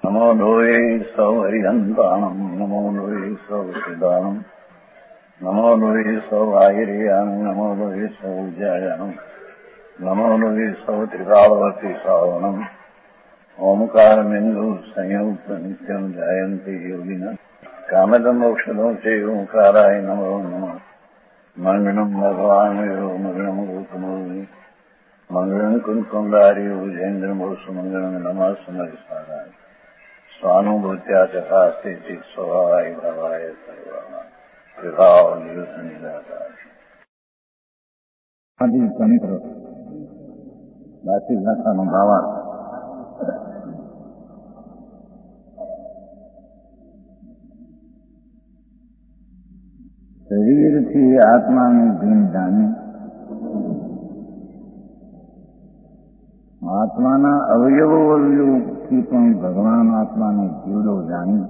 નમો લોહે સૌ હરિહંતાણમ નમો લોહે સૌ સિદ્ધાણમ નમો લોહે સૌ આયર્યાણમ નમો લોહે સૌ જયાણમ નમો લોહે સૌ ત્રિકાળવતી શ્રાવણમ ઓમકારમિંદુ સંયુક્ત નિત્યમ જાયંતી યોગિના કામદમ ઔષધો છે ઓંકારાય નમો નમઃ મંગળમ ભગવાન મંગળમ ગોતમોહિ મંગળમ કુંકુંડારી ઉજેન્દ્રમોષ મંગળમ નમઃ સમરિસારાય સ્વાનુભૂત્યા ચકાસ્તે સ્વભાવાય ભાવાય સર્વા વિભાવ નિયુત નિરાકાર મિત્રો દાસી ભાષાનો ભાવાર્થ શરીરથી આત્માની ભીન જાણી આત્માના અવયવોથી પણ ભગવાન આત્માને જીવડો જાણી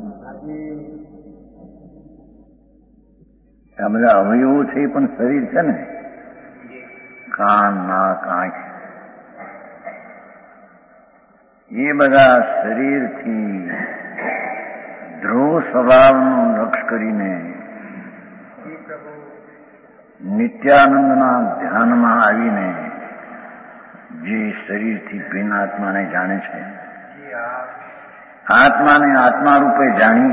આ બધા અવયવો છે એ પણ શરીર છે ને કાન નાક આંખ એ બધા શરીરથી ધ્રુવ સ્વભાવનું લક્ષ કરીને નિત્યાનંદના ધ્યાનમાં આવીને જે શરીરથી ભિન્ન આત્માને જાણે છે આત્માને આત્મા રૂપે જાણી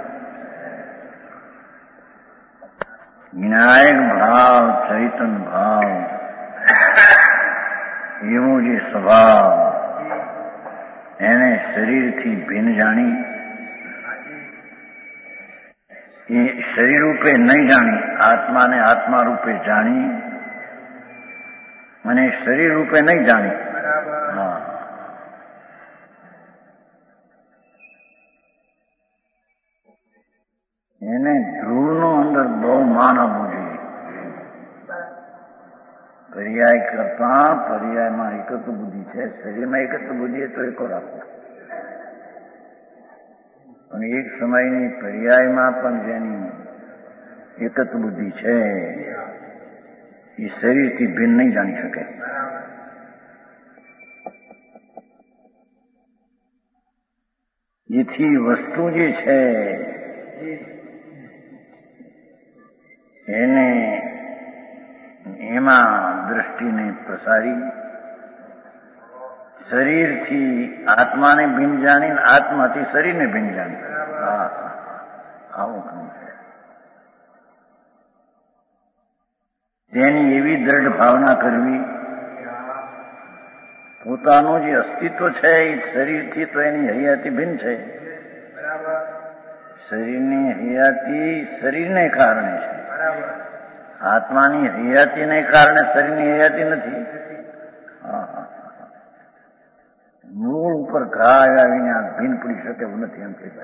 જ્ઞાયક ભાવ ચૈતન ભાવ એવો જે સ્વભાવ એને શરીરથી ભિન્ન જાણી એ શરીર રૂપે નહીં જાણી આત્માને આત્મા રૂપે જાણી અને શરીર રૂપે નહીં જાણી હા એને ધ્રુવનો અંદર બહુ માન આપવું જોઈએ પર્યાય કરતા પર્યાયમાં એકત્વ બુદ્ધિ છે શરીરમાં એકત્વ બુદ્ધિ તો એકો રાખો પણ એક સમયની પર્યાયમાં પણ જેની એકત્વ બુદ્ધિ છે એ શરીરથી ભિન્ન નહીં જાણી શકે એથી વસ્તુ જે છે એને એમાં દ્રષ્ટિને પ્રસારી શરીરથી આત્માને ભિન્ન જાણીને આત્માથી શરીરને ભિન્ન જાણી આવું કામ છે તેની એવી દ્રઢ ભાવના કરવી પોતાનું જે અસ્તિત્વ છે એ શરીરથી તો એની હયાતી ભિન્ન છે શરીરની હયાતી શરીરને કારણે છે આત્માની હયાતીને કારણે શરીરની હયાતી નથી મૂળ ઉપર ઘા આવીને આ ભીન પડી શકે એવું નથી એમ કે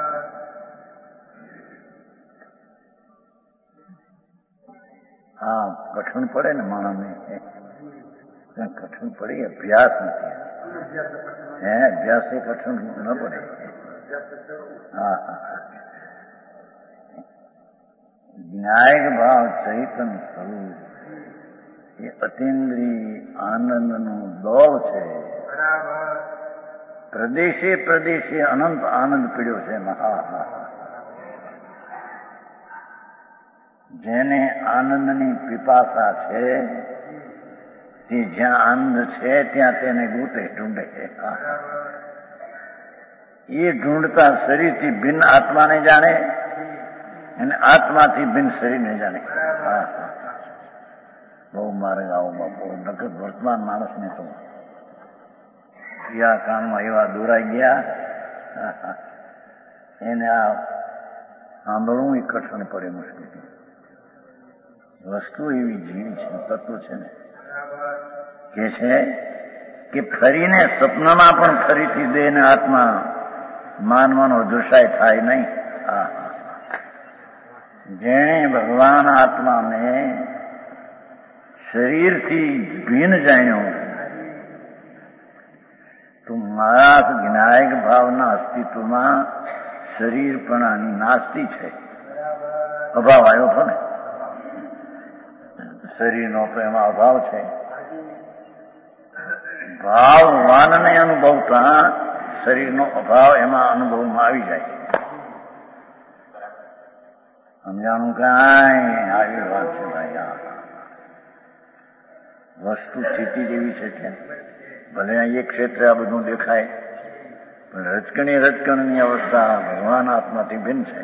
હા કઠણ પડે ને માણસને કઠણ પડે અભ્યાસ નથી હે અભ્યાસ એ કઠણ ન પડે હા જ્ઞાયક ભાવ ચૈતન સ્વરૂપ એ અતિન્દ્રિય આનંદનું દોર છે પ્રદેશે પ્રદેશે અનંત આનંદ પીડ્યો છે મહા જેને આનંદની પિપાસા છે તે જ્યાં આનંદ છે ત્યાં તેને ગોતે ઢૂંઢે છે એ ઢૂંઢતા શરીરથી ભિન્ન આત્માને જાણે અને આત્માથી ભિન્ન શરીરને જાણે બહુ મારે આવું બાપુ નકર વર્તમાન માણસને તો યા કામમાં એવા દોરાઈ ગયા એને આ સાંભળવું એ કઠણ પડે મુશ્કેલી વસ્તુ એવી જીવ છે તત્વ છે ને કે છે કે ફરીને સ્વપ્નમાં પણ ફરીથી દેહને આત્મા માનવાનો દુષાય થાય નહીં જેણે ભગવાન આત્માને શરીરથી ભિન્ન જાણ્યો તો મારા જ્ઞાયક ભાવના અસ્તિત્વમાં શરીરપણાની નાસ્તી છે અભાવ આવ્યો હતો ને શરીરનો તો એમાં અભાવ છે ભાવવાનને અનુભવતા શરીરનો અભાવ એમાં અનુભવમાં આવી જાય. સમજાણું કાંઈ? આવી વાત છે ભાઈ. વસ્તુ સ્થિતિ જેવી છે કે ભલે એક ક્ષેત્રે આ બધું દેખાય, પણ રજકણની અવસ્થા ભગવાન આત્માથી ભિન્ન છે.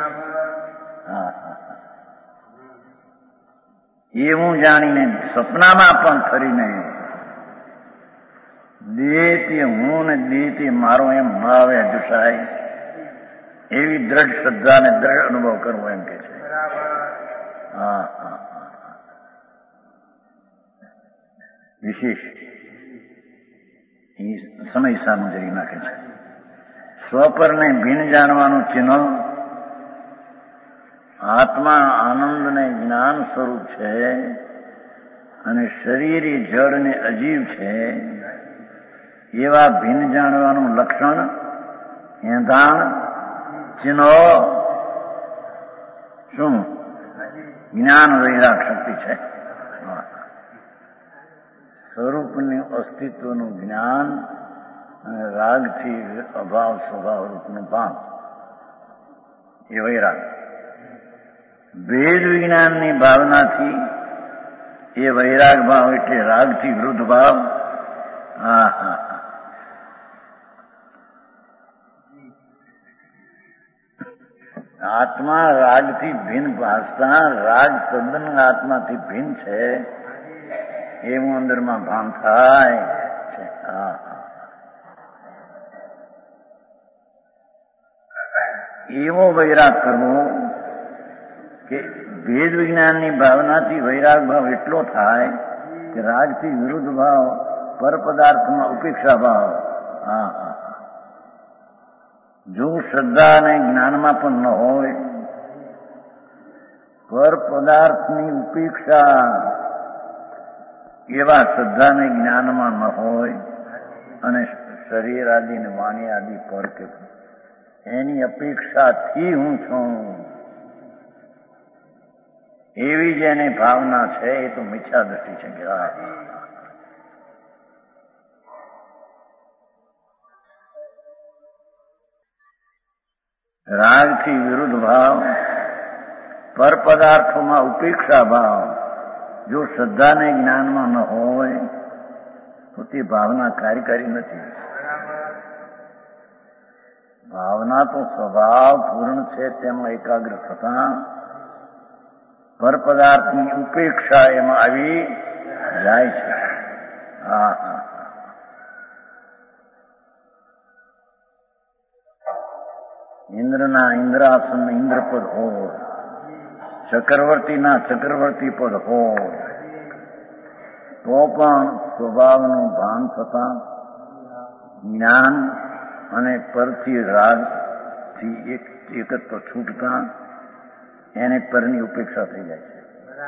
એવું જાણીને સપનામાં પણ ફરીને દેહથી હું ને દેહથી મારો એમ ન આવે દુસાય એવી દ્રઢ શ્રદ્ધા ને દ્રઢ અનુભવ કરવો એમ કે છે. વિશેષ એ સમય સામગ્રી નાખે છે. સ્વપરને ભિન્ન જાણવાનું ચિહ્ન આત્મા આનંદ ને જ્ઞાન સ્વરૂપ છે અને શરીર એ જળ ને અજીવ છે. એવા ભિન્ન જાણવાનું લક્ષણ એંધાણ ચિહ્નો શું? જ્ઞાન વૈરાગ શક્તિ છે. સ્વરૂપનું અસ્તિત્વનું જ્ઞાન અને રાગથી અભાવ સ્વભાવ રૂપનું ભાન એ વૈરાગ. ભેદ વિજ્ઞાનની ભાવનાથી એ વૈરાગ ભાવ એટલે રાગથી વિરુદ્ધ ભાવ. આત્મા રાગથી ભિન્ન ભાસતા રાગ તદ્દન આત્માથી ભિન્ન છે એવું અંદરમાં ભાન થાય છે. એવો વૈરાગ કરવો કે ભેદ વિજ્ઞાનની ભાવનાથી વૈરાગ ભાવ એટલો થાય કે રાગથી વિરુદ્ધ ભાવ પર પદાર્થમાં ઉપેક્ષા ભાવ. જો શ્રદ્ધા અને જ્ઞાનમાં પણ ન હોય, પર પદાર્થની ઉપેક્ષા એવા શ્રદ્ધા ને જ્ઞાનમાં ન હોય અને શરીર આદિ ને વાણી આદિ પર કે એની અપેક્ષાથી હું છું એવી જેની ભાવના છે એ તો મિથ્યા દ્રષ્ટિ છે. કે રાગથી વિરુદ્ધ ભાવ, પર પદાર્થોમાં ઉપેક્ષા ભાવ જો શ્રદ્ધા ને જ્ઞાનમાં ન હોય તો તે ભાવના કાર્યકારી નથી. ભાવના તો સ્વભાવ પૂર્ણ છે તેમાં એકાગ્ર થતા પર પદાર્થની ઉપેક્ષા એમાં આવી જાય છે. ઇન્દ્રના ઇન્દ્રાસન ઇન્દ્રપદ હોય, ચક્રવર્તીના ચક્રવર્તી પદ હોય તો પણ સ્વભાવનું ભાન થતા જ્ઞાન અને પરથી રાગથી એકત્વ છૂટતા એને પરની ઉપેક્ષા થઈ જાય છે.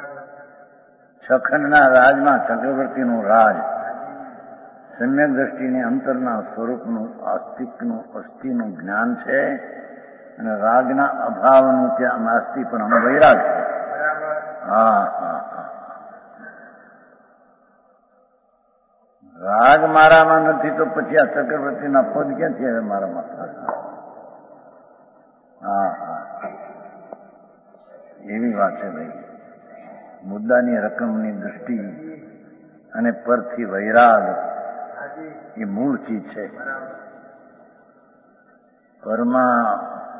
છખંડના રાજમાં ચક્રવર્તીનું રાજ સમ્યક દ્રષ્ટિને અંતરના સ્વરૂપનું અસ્થિનું જ્ઞાન છે અને રાગના અભાવનું ત્યાં નાસ્તિ પણ વૈરાગ છે. રાગ મારામાં નથી તો પછી આ ચક્રવર્તીના પદ ક્યાંથી હવે મારામાં? એવી વાત છે ભાઈ. મુદ્દાની રકમની દૃષ્ટિ અને પરથી વૈરાગ એ મૂળ ચીજ છે. પરમાં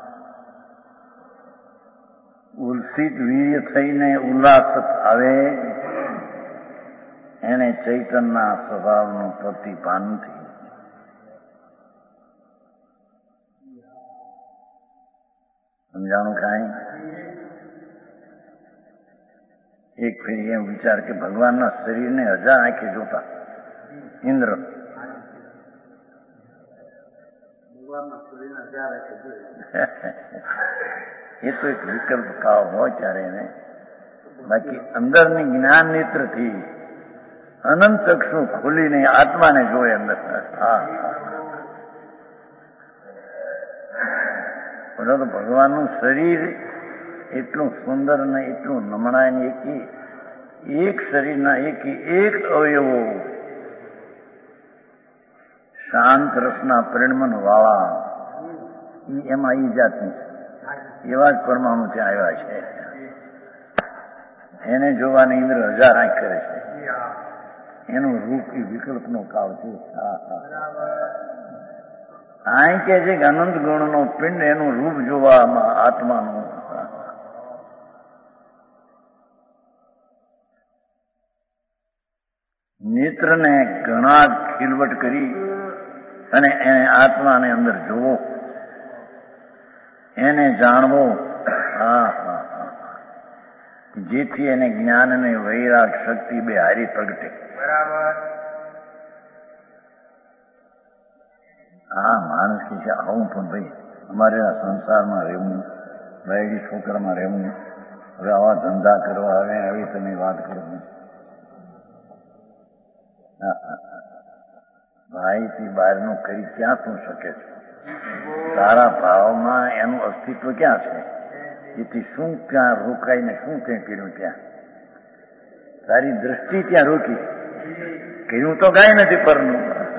ઉલ્સિત વીર્ય થઈને ઉલ્લાસ આવે એને ચૈતનના સ્વભાવનું પ્રતિભાન નથી. સમજાણું કાંઈ? એક ફેરી એમ વિચાર કે ભગવાનના શરીરને 1000 આંખે જોતા ઇન્દ્ર એ તો એક વિકલ્પ કાવ હોય ત્યારે એને, બાકી અંદરની જ્ઞાન નેત્રથી અનંત ચક્ષુ ખોલીને આત્માને જોયે અંદર. તો ભગવાનનું શરીર એટલું સુંદર ને એટલું નમણાય ને એક શરીરના એક અવયવો શાંત રસના પરિણમન વાળા એમાં ઈ જાતની છે. એવા જ પરમાણુ ત્યાં આવ્યા છે. એને જોવાની ઇન્દ્ર 1000 આંખ કરે છે. એનું રૂપ એ વિકલ્પનો કાળ છે. અહીં કે છે કે અનંત ગુણનો પિંડ એનું રૂપ જોવામાં આત્માનું નેત્રને ઘણા ખીલવટ કરી અને એને આત્માને અંદર જોવો, એને જાણવો, જેથી એને જ્ઞાન અને વૈરાગ શક્તિ બે હારી પ્રગટે. બરાબર. માણસ કે છે આવું પણ ભાઈ અમારે આ સંસારમાં રહેવું, બાયડી છોકરામાં રહેવું, હવે આવા ધંધા કરવા, હવે આવી તમે વાત કરો. ભાઈ થી બહારનું કરી ક્યાં શું શકે છે? તારા ભાવમાં એનું અસ્તિત્વ ક્યાં છે? એથી શું ક્યાં રોકાઈને શું કંઈ કર્યું? ત્યાં તારી દ્રષ્ટિ ત્યાં રોકી, કર્યું તો કાંઈ નથી પરનું.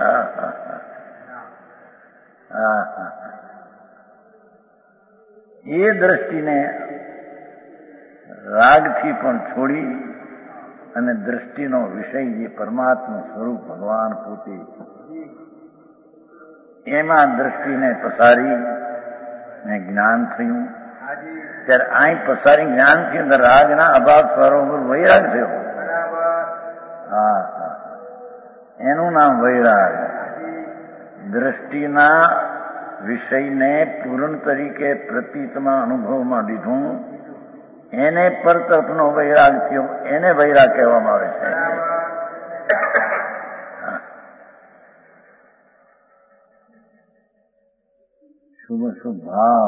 એ દ્રષ્ટિને રાગથી પણ છોડી અને દ્રષ્ટિનો વિષય જે પરમાત્મા સ્વરૂપ ભગવાન પોતે, એમાં દ્રષ્ટિને પસારી ને જ્ઞાન થયું. ત્યારે અહીં પસારી જ્ઞાન થયું, રાગના અભાવ સ્વરૂપ વૈરાગ થયો. એનું નામ વૈરાગ. દ્રષ્ટિના વિષયને પૂર્ણ તરીકે પ્રતીતમાં અનુભવમાં લીધું, એને પર તરફનો વૈરાગ થયો, એને વૈરાગ કહેવામાં આવે છે. શુભ શુભ ભાવ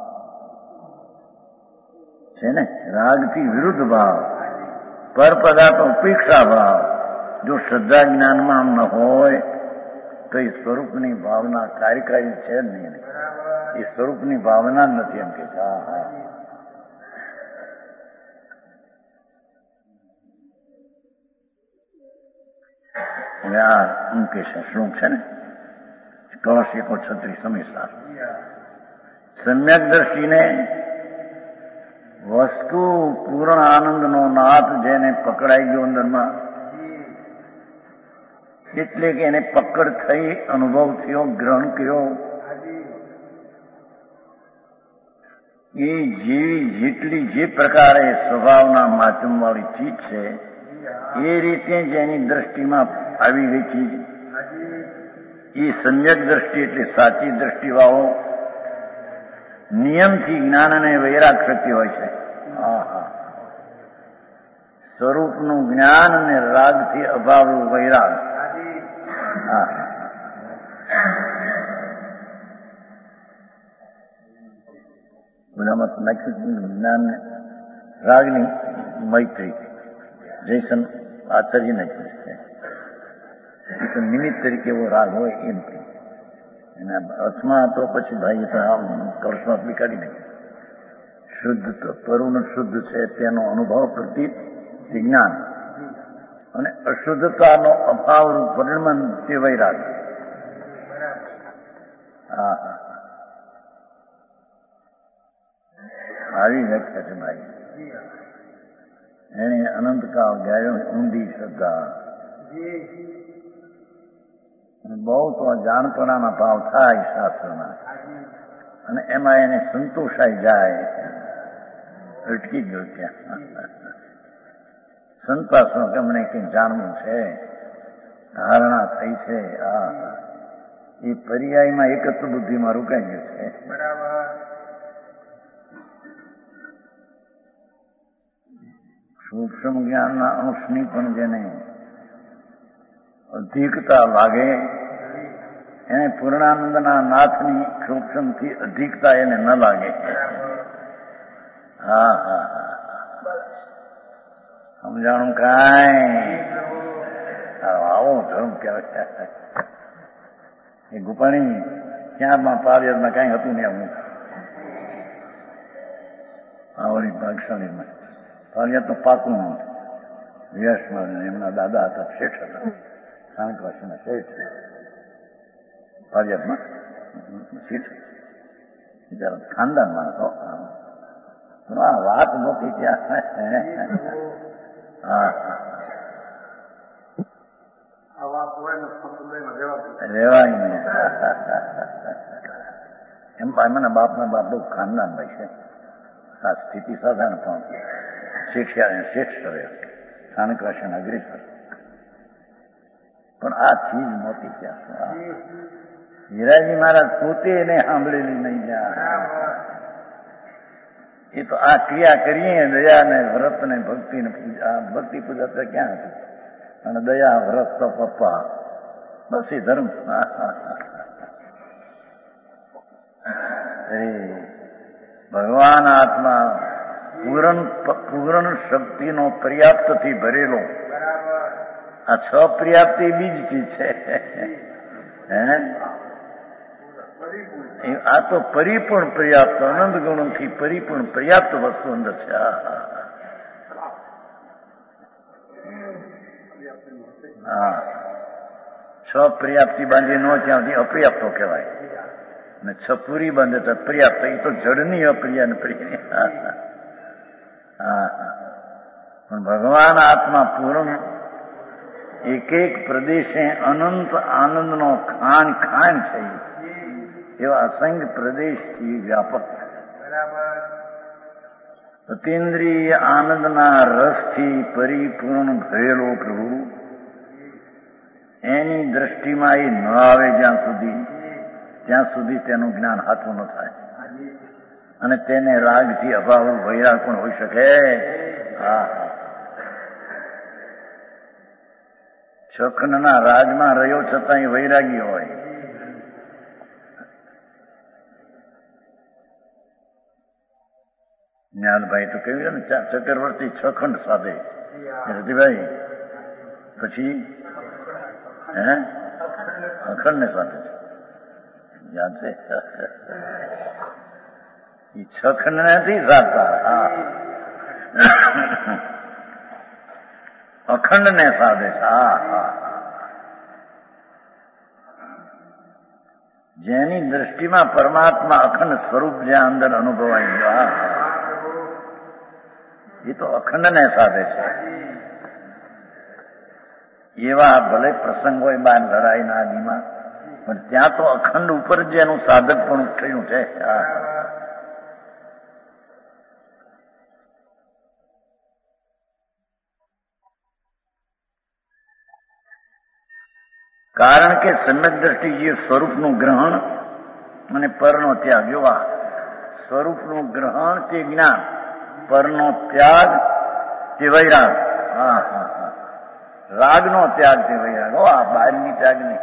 છે ને, રાગથી વિરુદ્ધ ભાવ, પર પદાર્થ ઉપેક્ષા ભાવ. જો શ્રદ્ધા જ્ઞાનમાં ન હોય તો એ સ્વરૂપની ભાવના કાર્યકારી છે જ નહીં. એ સ્વરૂપની ભાવના જ નથી એમ કે છે. એમ કે છે શ્લોક છે ને, કળશ 136 સમીસાર. સમ્યક દ્રષ્ટિને વસ્તુ પૂર્ણ આનંદનો નાથ જેને પકડાઈ ગયો અંદરમાં, એટલે કે એને પકડ થઈ, અનુભવ થયો, ગ્રહણ કર્યો, એ જેવી જેટલી જે પ્રકારે સ્વભાવના માધ્યમ વાળી ચીજ છે એ રીતે જ એની દ્રષ્ટિમાં આવી ગઈ ચીજ, એ સમ્યક દ્રષ્ટિ એટલે સાચી દ્રષ્ટિ વાળો નિયમથી જ્ઞાન અને વૈરાગ શક્તિ હોય છે. સ્વરૂપનું જ્ઞાન અને રાગથી અભાવ વૈરાગ. બધામાં નાખ્યું જ્ઞાન રાગની મૈત્રી જયસન આચાર્ય નાખ્યું છે. એ તો નિમિત્ત તરીકે એવો રાગ હોય એમ કે એના અર્થમાં તો પછી ભાઈ કળશમાં કાઢી નાખ્યું. શુદ્ધ તો પરુણ શુદ્ધ છે તેનો અનુભવ પ્રતિ જ્ઞાન, અને અશુદ્ધતાનો અભાવ પરિણમન તે વૈરાગ. આવી વ્યાખ્યા છે ભાઈ. એને અનંતકાળ ગાયો ઊંડી શ્રદ્ધા. બહુ તો જાણપણાના ભાવ થાય શાસ્ત્રના, અને એમાં એને સંતોષાઈ જાય, અટકી ગયો ત્યાં. સંતોષનો કે મને કંઈ જાણવું છે, ધારણા થઈ છે, એ પર્યાયમાં એકત્વ બુદ્ધિમાં રોકાઈ ગયું છે. સૂક્ષ્મ જ્ઞાનના અંશની પણ જેને અધિકતા લાગે, એને પૂર્ણાનંદના નાથની સૂક્ષ્મથી અધિકતા એને ન લાગે. સમજાણું કાંઈ? આવો ધર્મ કહેવાય. એ ગુપાણી ક્યાંમાં પારિયાદમાં કાંઈ હતું ને આવું આવડી ભાગશાળીમાં. પારિયાદ તો પાકું વ્યસમાં એમના દાદા હતા, શેઠ હતા, સ્થાનિકવાસીના શેઠ. ફરિયાદમાં શીખ ખાનદાન માણસો આ વાત મોટી ત્યાં હા રેવાય નહીં એમ મને બાપના બાપ બહુ ખાનદાન ભાઈ છે આ સ્થિતિ સાધારણ પણ શિક્ષા શ્રેષ્ઠ રહ્યો સ્થાનિક અગ્રેસર પણ આ ચીજ મોટી ત્યાં હીરાજી મહારાજ પોતે એને સાંભળેલી નહીં જાય એ તો આ ક્રિયા કરીએ દયા ને વ્રત ને ભક્તિ ને પૂજા ભક્તિ પૂજા તો ક્યાં હતી અને દયા વ્રત તો પપ્પા બસ એ ધર્મ ભગવાન આત્મા પૂર્ણ શક્તિનો પર્યાપ્તથી ભરેલો આ 6 પર્યાપ્તિ બીજ ચીજ છે આ તો પરિપૂર્ણ પર્યાપ્ત આનંદ ગુણથી પરિપૂર્ણ પર્યાપ્ત વસ્તુ અંદર છે હા 6 પર્યાપ્તિ બાંધી નો ત્યાંથી અપર્યાપ્તો કહેવાય અને 6 પૂરી બાંધે તો પર્યાપ્ત એ તો જડની અપ્રિયા ને પ્રિય હા પણ ભગવાન આત્મા પૂર્ણ એક એક પ્રદેશે અનંત આનંદનો ખાન ખાન છે એવા અસંખ્ય પ્રદેશથી વ્યાપક અતિન્દ્રિય આનંદના રસથી પરિપૂર્ણ ભરેલો પ્રભુ એની દ્રષ્ટિમાં એ ન આવે ત્યાં સુધી તેનું જ્ઞાન હાથું ન થાય અને તેને રાગથી અભાવ વૈરાગ પણ હોઈ શકે હા શખનના રાજમાં રહ્યો છતાં એ વૈરાગી હોય જ્ઞાનભાઈ તો કેવું ને ચક્રવર્તી છખંડ સાધે રતિભાઈ પછી અખંડ ને સાથે યાદ છે એ છખંડ નથી સાધતા અખંડ ને સાધે છે જેની દ્રષ્ટિમાં પરમાત્મા અખંડ સ્વરૂપ જ્યાં અંદર અનુભવાઈ ગયો એ તો અખંડ ને સાધે છે એવા ભલે પ્રસંગ હોય બાર લડાઈના આદિમાં પણ ત્યાં તો અખંડ ઉપર જેનું સાધક પણ થયું છે કારણ કે સમ્યક દ્રષ્ટિ જે સ્વરૂપનું ગ્રહણ અને પરનો ત્યાગ એવા સ્વરૂપનું ગ્રહણ તે જ્ઞાન પરનો ત્યાગ તે વૈરાગ રાગનો ત્યાગ તે વૈરાગ આ બહારની ત્યાગ નહીં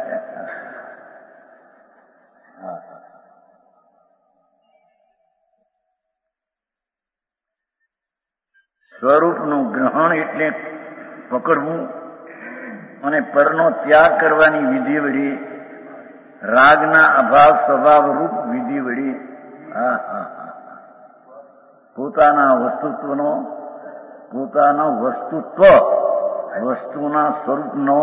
સ્વરૂપનું ગ્રહણ એટલે પકડવું અને પરનો ત્યાગ કરવાની વિધિ વળી રાગના અભાવ સ્વભાવ રૂપ વિધિ વળી પોતાના વસ્તુના સ્વરૂપનો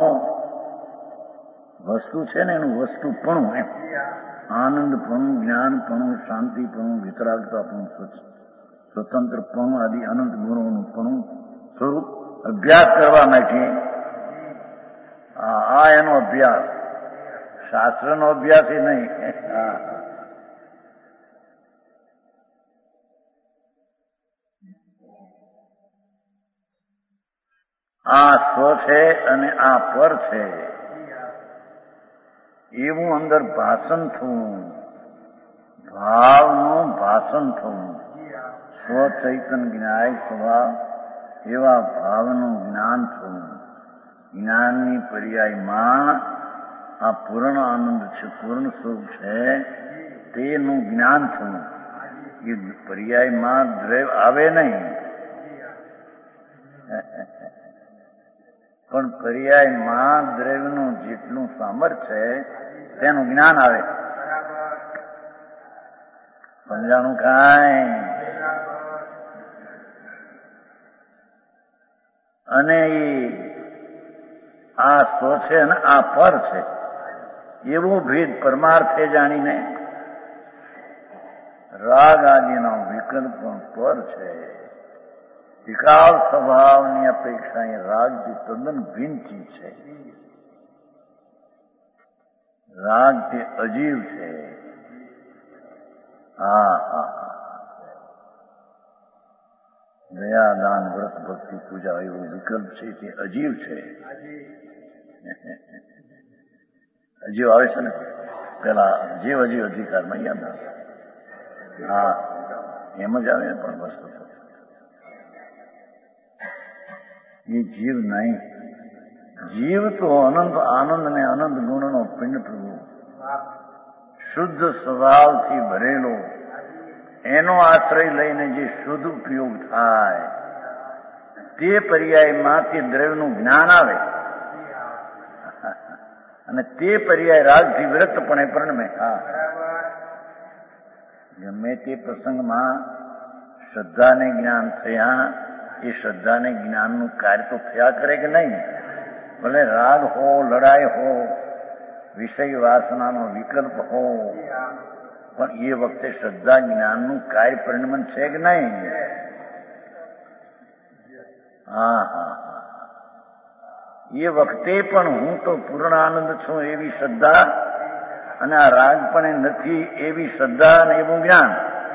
વસ્તુ છે ને એનું વસ્તુપણું એમ આનંદપણું જ્ઞાનપણું શાંતિપણું વિતરાગતાપણું સ્વતંત્રપણું આદિ અનંત ગુણોનું પણ સ્વરૂપ અભ્યાસ કરવા માટે આ એનો અભ્યાસ શાસ્ત્રનો અભ્યાસ એ નહીં આ સ્વ છે અને આ પર છે એવું અંદર ભાષણ થવું ભાવનું ભાષણ થવું સ્વ ચૈતન જ્ઞાય સ્વભાવ એવા ભાવનું જ્ઞાન થવું જ્ઞાનની પર્યાયમાં આ પૂર્ણ આનંદ છે પૂર્ણ સ્વરૂપ છે તેનું જ્ઞાન થવું એ પર્યાયમાં દ્રવ્ય આવે નહીં પણ પર્યાયમાં દ્રવ્યનું જેટલું સામર્થ્ય છે તેનું જ્ઞાન આવે સમજાણું કાંઈ અને આ સ્વ છે અને આ પર છે એવો ભેદ પરમાર્થે જાણીને રાગ આદિનો વિકલ્પ પણ પર છે. વિકાલ સ્વભાવની અપેક્ષા એ રાગથી તદ્દન ભિન્ન ચીજ છે. રાગ તે અજીવ છે. દયા દાન વ્રત ભક્તિ પૂજા એવો વિકલ્પ છે તે અજીવ છે. અજીવ આવે છે ને પેલા જીવ અજીવ અધિકારમાં યાદ આવે. એમ જ આવે પણ વસ્તુ એ જીવ નહીં. જીવ તો અનંત આનંદ ને અનંત ગુણનો પિંડ પ્રભુ શુદ્ધ સ્વભાવથી ભરેલો, એનો આશ્રય લઈને જે શુદ્ધ ઉપયોગ થાય તે પર્યાયમાંથી દ્રવ્યનું જ્ઞાન આવે અને તે પર્યાય રાગથી વિરક્તપણે પરિણમે. ગમે તે પ્રસંગમાં શ્રદ્ધાને જ્ઞાન થયા, એ શ્રદ્ધાને જ્ઞાનનું કાર્ય તો થયા કરે કે નહીં? ભલે રાગ હો, લડાઈ હો, વિષય વાસનાનો વિકલ્પ હો, પણ એ વખતે શ્રદ્ધા જ્ઞાનનું કાર્ય પરિણમન છે કે નહીં? એ વખતે પણ હું તો પૂર્ણ આનંદ છું એવી શ્રદ્ધા, અને આ રાગ પણ નથી એવી શ્રદ્ધા અને એવું જ્ઞાન.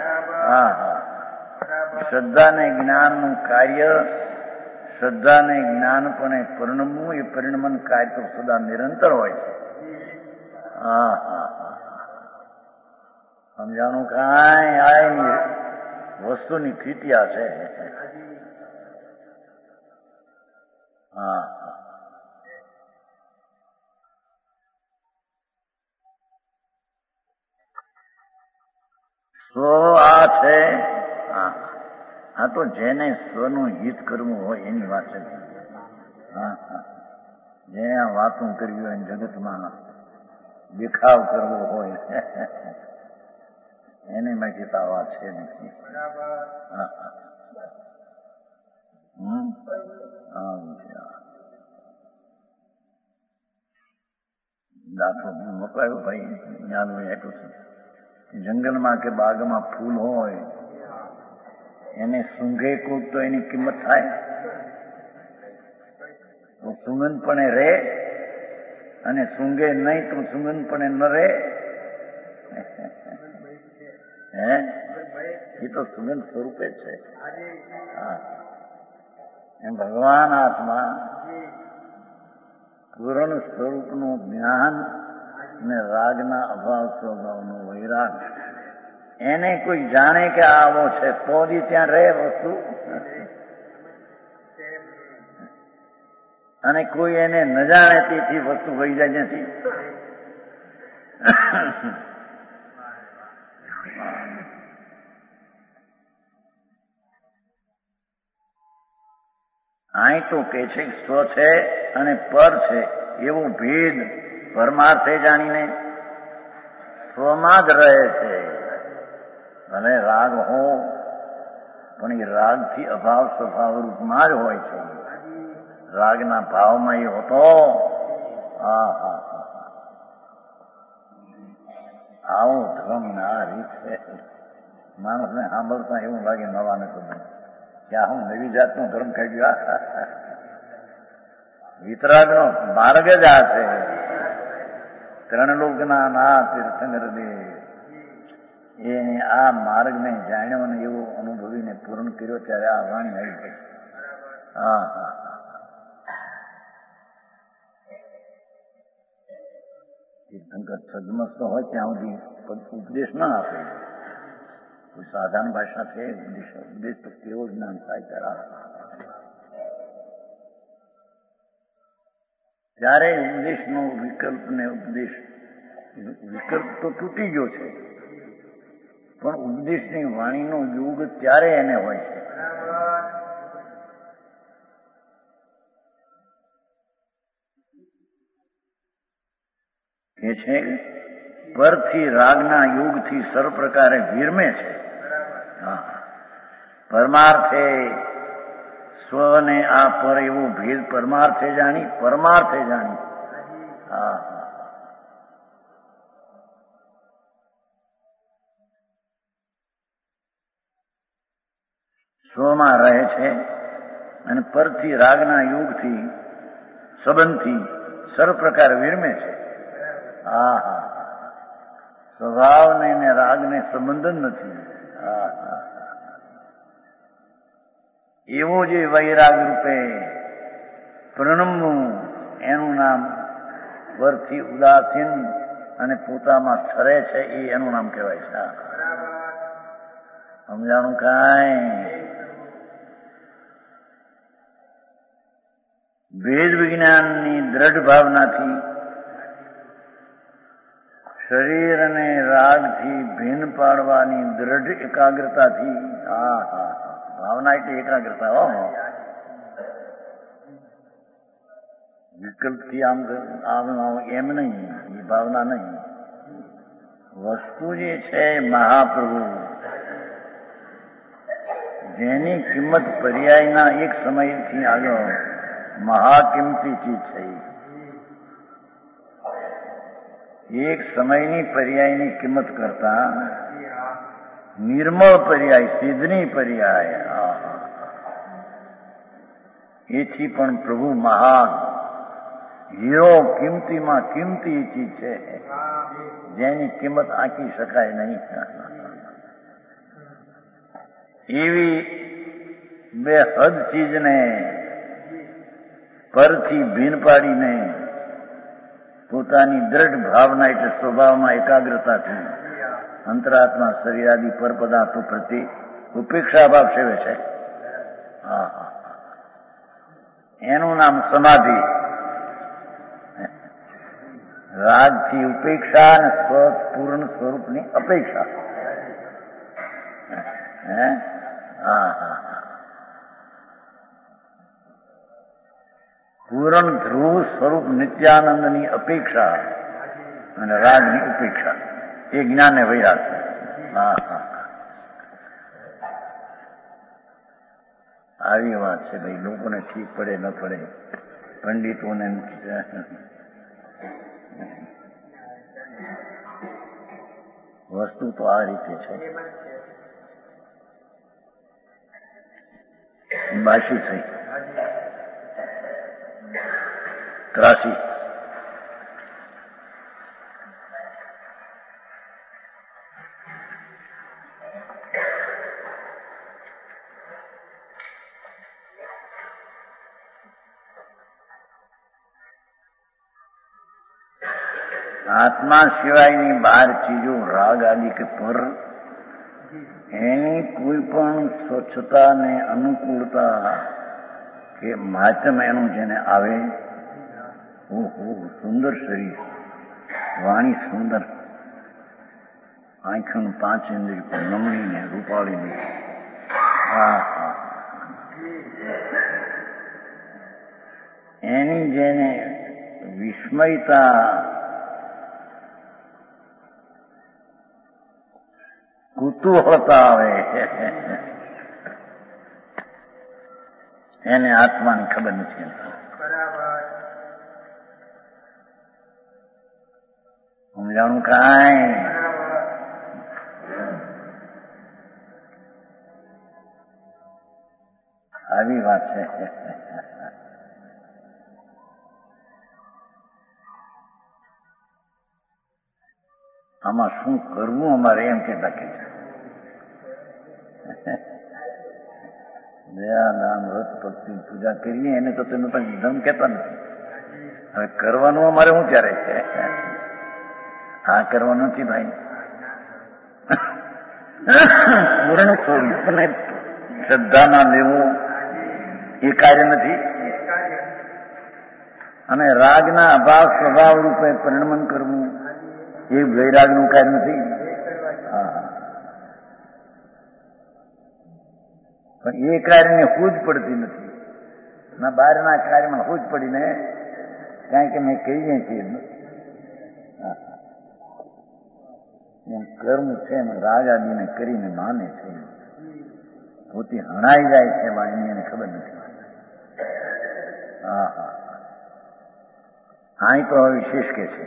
શ્રદ્ધાને જ્ઞાનનું કાર્ય, શ્રદ્ધાને જ્ઞાન પણ પરિણમવું, એ પરિણમન કાર્ય તો સદા નિરંતર હોય છે. સમજાણું? કાંઈ આ વસ્તુની સ્થિતિ આ છે. સ્વ આ છે. આ તો જેને સ્વનું હિત કરવું હોય એની વાત છે. જેને આ વાતું કરવી હોય જગતમાં દેખાવ કરવો હોય એને માટે તો આ વાત છે નથી. દાખલો મોકલાયો ભાઈ, જ્ઞાન આપ્યું છે. જંગલમાં કે બાગમાં ફૂલ હોય એને સૂંઘે કોક તો એની કિંમત થાય, તો સુગંધપણે રહે, અને સૂંઘે નહીં તો સુગંધપણે ન રહે. એ તો સુગંધ સ્વરૂપે છે. એમ ભગવાન આત્મા પૂર્ણ સ્વરૂપનું જ્ઞાન ને રાગના અભાવ સ્વભાવનો વૈરાગ, એને કોઈ જાણે કે આવો છે તો જ ત્યાં રહે વસ્તુ, અને કોઈ એને ન જાણે તેથી વસ્તુ વહી જાય નથી. અહીં તો કે છે સ્વ છે અને પર છે એવો ભેદ પરમાર્થે જાણીને સ્વમાં જ રહે છે. ભલે રાગ હો, પણ એ રાગથી અભાવ સ્વભાવ રૂપમાં જ હોય છે. રાગના ભાવમાં એ હોતો. આવો ધર્મ ને આ રીત છે. માણસને સાંભળતા એવું લાગે નવા ને બધું કે હું નવી જાતનો ધર્મ ખાઈ ગયો. વિતરાગનો માર્ગ જ આ છે. ત્રણલોકના ના તીર્થંકર દે એ આ માર્ગને જાણ્યો ને એવો અનુભવીને પૂર્ણ કર્યો ત્યારે આ વાણી આવી ગઈ. તીર્થંકર સદમસ્ત હોય ત્યાં સુધી ઉપદેશ ના આપે. કોઈ સાધારણ ભાષા છે ઉપદેશ તો કેવો જ્ઞાન થાય ત્યારે ઉપદેશનો વિકલ્પ ને ઉપદેશ, વિકલ્પ તો તૂટી ગયો છે, પણ ઉપદેશની વાણીનો યોગ ત્યારે એને હોય છે. કે છે પરથી રાગના યોગથી સર્વ પ્રકારે વિરમે છે. પરમાર્થે સ્વને આ પર એવો ભેદ પરમાર્થે જાણી, પરમાર્થે જાણી. સ્વમાં રહે છે અને પરથી રાગના યોગથી સંબંધથી સર્વ પ્રકાર વિરમે છે. હા હા, સ્વભાવને ને રાગને સંબંધ જ નથી. હા હા, એવો જે વૈરાગ રૂપે પ્રણમવું એનું નામ વરથી ઉદાસીન અને પોતામાં ઠરે છે એ એનું નામ કહેવાય છે. સમજાણું કાંઈ? વેદ વિજ્ઞાનની દ્રઢ ભાવનાથી શરીર અને રાગથી ભિન્ન પાડવાની દ્રઢ એકાગ્રતાથી, હા હા, ભાવના એટલે એકાગ્રતા. હો, વિકલ્પથી આમ એમ નહીં, એ ભાવના નહીં. વસ્તુ જે છે મહાપ્રભુ, જેની કિંમત પર્યાયના એક સમયથી આગળ મહાકિંમતી ચીજ છે. એક સમયની પર્યાયની કિંમત કરતા નિર્મળ પર્યાય, સિદ્ધની પર્યાય, એથી પણ પ્રભુ મહાન હીરો, કિંમતીમાં કિંમતી ચીજ છે, જેની કિંમત આંકી શકાય નહીં. એવી બે હદ ચીજને પરથી ભીન પાડીને પોતાની દ્રઢ ભાવના એટલે સ્વભાવમાં એકાગ્રતાથી અંતરાત્મા શરીરાદિ પર પદાર્થો પ્રત્યે ઉપેક્ષા ભાવ સેવે છે. હા હા, એનું નામ સમાધિ. રાગથી ઉપેક્ષા અને પૂર્ણ સ્વરૂપની અપેક્ષા. હા હા, પૂરણ ધ્રુવ સ્વરૂપ નિત્યાનંદની અપેક્ષા અને રાગની ઉપેક્ષા એ જ્ઞાન ને વૈરાગ. હા હા, આવી વાત છે ભાઈ. લોકોને ઠીક પડે ન પડે, પંડિતોને વસ્તુ તો આ રીતે છે. બાશી થઈ, ત્રાસી. આત્મા સિવાયની 12 ચીજો રાગ આદિ કે પર એની કોઈ પણ સ્વચ્છતા ને અનુકૂળતા કે માધ્યમ એનું જેને આવે, ઓહો સુંદર શરીર, વાણી સુંદર, આંખનું 5 ઇન્દ્રિય નમણીને રૂપાળીને, હા હા, એની જેને વિસ્મયતા, કુતૂહલતા આવે, એને આત્માની ખબર નથી. સમજાણું કાંઈ? આવી વાત છે. આમાં શું કરવું અમારે એમ કહેતા કે દયા દાન વ્રત ભક્તિ પૂજા કરીએ એને તો તમે પણ ધમ કહેતા નથી. હવે કરવાનું અમારે શું ત્યારે છે? આ કરવાનું નથી ભાઈ. પૂર્ણ સ્વરૂપને શ્રદ્ધામાં લેવું એ કાર્ય નથી, અને રાગના અભાવ સ્વભાવ રૂપે પરિણમન કરવું એ વૈરાગનું કાર્ય નથી. પણ એ કાર્યને હૂજ પડતી નથી. ના બહારના કાર્યમાં હૂજ પડીને, કારણ કે મેં કહીએ છીએ એમ કર્મ છે એમ રાગ આદિને કરીને માને છે, પોતે હણાઈ જાય છે, એની એને ખબર નથી. હા હા, અહીં તો વિશેષ કે છે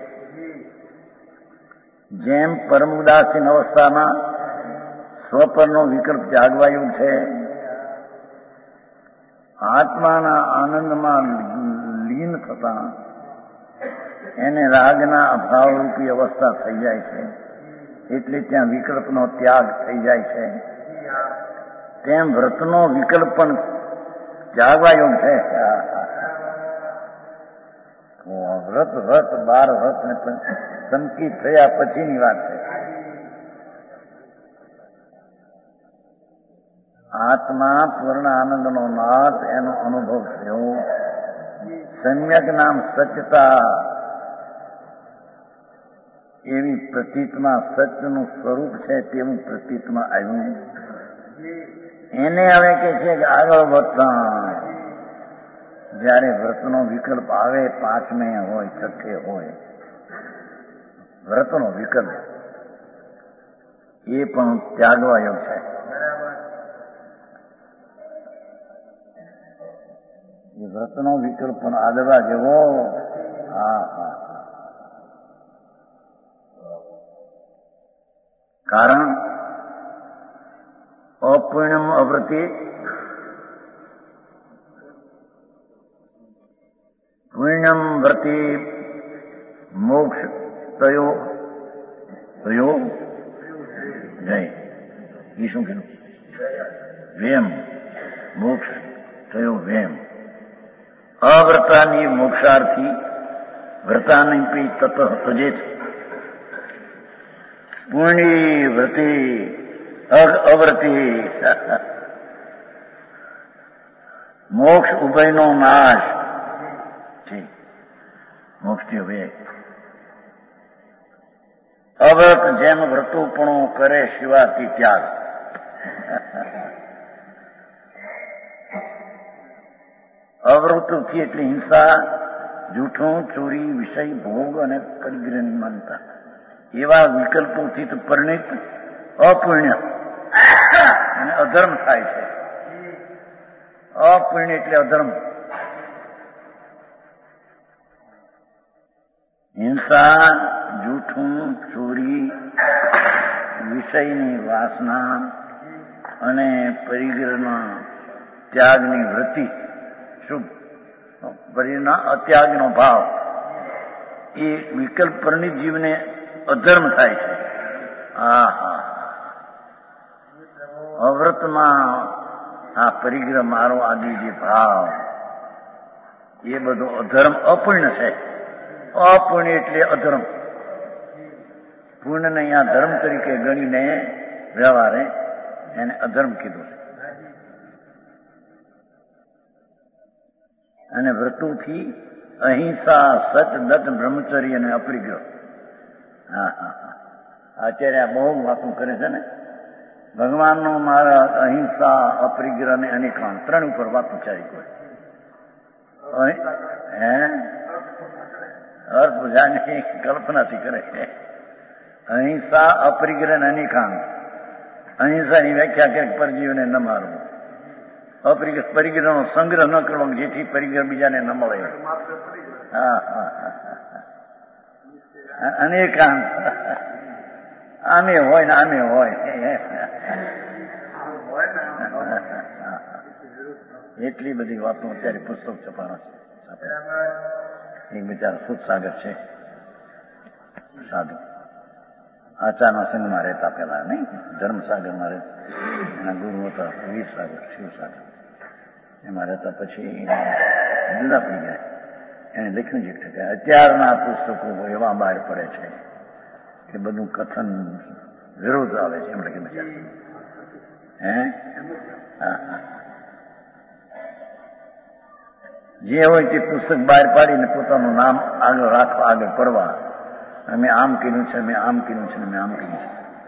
જેમ પરમ ઉદાસીન અવસ્થામાં સ્વપરનો વિકલ્પ જાગવાયું છે, આત્માના આનંદમાં લીન થતા એને રાગના અભાવરૂપી અવસ્થા થઈ જાય છે, એટલે ત્યાં વિકલ્પનો ત્યાગ થઈ જાય છે. તેમ વ્રતનો વિકલ્પ પણ ત્યાગવા યોગ છે. વ્રત 12 વ્રત ને સંકિત થયા પછીની વાત છે. આત્મા પૂર્ણ આનંદનો નાથ એનો અનુભવ થયો. સમ્યક નામ સચતા એવી પ્રતીતમાં સચનું સ્વરૂપ છે તેવું પ્રતીતમાં આવ્યું. એને હવે કે છે કે આગળ વધતા જયારે વ્રતનો વિકલ્પ આવે, 5મે હોય 6 હોય, વ્રતનો વિકલ્પ એ પણ ત્યાગવા યોગ છે. એ વ્રતનો વિકલ્પ પણ આદરવા જેવો. કારણ અપૂર્ણમ અવૃત્તિ પૂર્ણમ વ્રતિ મોક્ષ તયો જય એ શું કીધું? વેમ મોક્ષ તયો વેમ. અવ્રતાની મોક્ષાર્થી વ્રતાની પી તત તજેત. પૂર્ણી વ્રતિ અવ્રતિ મોક્ષ ઉભયનો નાશ. મોક્ષથી હવે અવ્રત જેમ વ્રતુપણું કરે શિવાથી ત્યાગ. અવૃત્તિ એટલે હિંસા, જૂઠું, ચોરી, વિષય, ભોગ અને પરિગ્રહની માનતા એવા વિકલ્પોથી તો પરિણિત અપુણ્ય અને અધર્મ થાય છે. અપુણ્ય એટલે અધર્મ. હિંસા, જૂઠું, ચોરી, વિષયની વાસના અને પરિગ્રહના ત્યાગની વૃત્તિ, શુભ પરિના અત્યાગનો ભાવ, એ વિકલ્પ પરિણિત જીવને અધર્મ થાય છે. અવ્રતમાં આ પરિગ્રહ મારો આદિ જે ભાવ એ બધો અધર્મ અપૂર્ણ છે. અપૂર્ણ એટલે અધર્મ. પૂર્ણને અહીંયા ધર્મ તરીકે ગણીને વ્યવહારે એને અધર્મ કીધું છે. અને વ્રતુથી અહિંસા, સત, દત્ત, બ્રહ્મચર્ય અને અપરિગ્રહ. આચાર્ય બહુ વાતો કરે છે ને. ભગવાનનો મારા અહિંસા, અપરિગ્રહ અને અનેકાંત 3 ઉપર વાત વિચારી કોઈ અર્થ જાણી કલ્પનાથી કરે છે. અહિંસા, અપરિગ્રહ અને અનેકાંત. અહિંસાની વ્યાખ્યા કરે પરજીવને ન મારવું. પરિગ્રહનો સંગ્રહ ન કરવો જેથી પરિગ્રહ બીજાને ન મળે. અનેકાંત આમે હોય ને આમે હોય. એટલી બધી વાતો અત્યારે પુસ્તક છપાણા છે. એક બિચારા સુદસાગર છે સાધુ, આચારના સંઘમાં રહેતા પેલા નહીં, ધર્મસાગરમાં રહેતા. એના ગુરુ હતા વીરસાગર, શિવસાગર. એમાં રહેતા પછી જુદા પડી ગયા. એને લખ્યું છે કે અત્યારના પુસ્તકો એવા બહાર પડે છે કે બધું કથન વિરોધ આવે છે. એમ લખી બિચારા જે હોય તે પુસ્તક બહાર પાડીને પોતાનું નામ આગળ રાખવા, આગળ પડવા. મેં આમ કીધું છે, મેં આમ કીધું છે, મેં આમ કીધું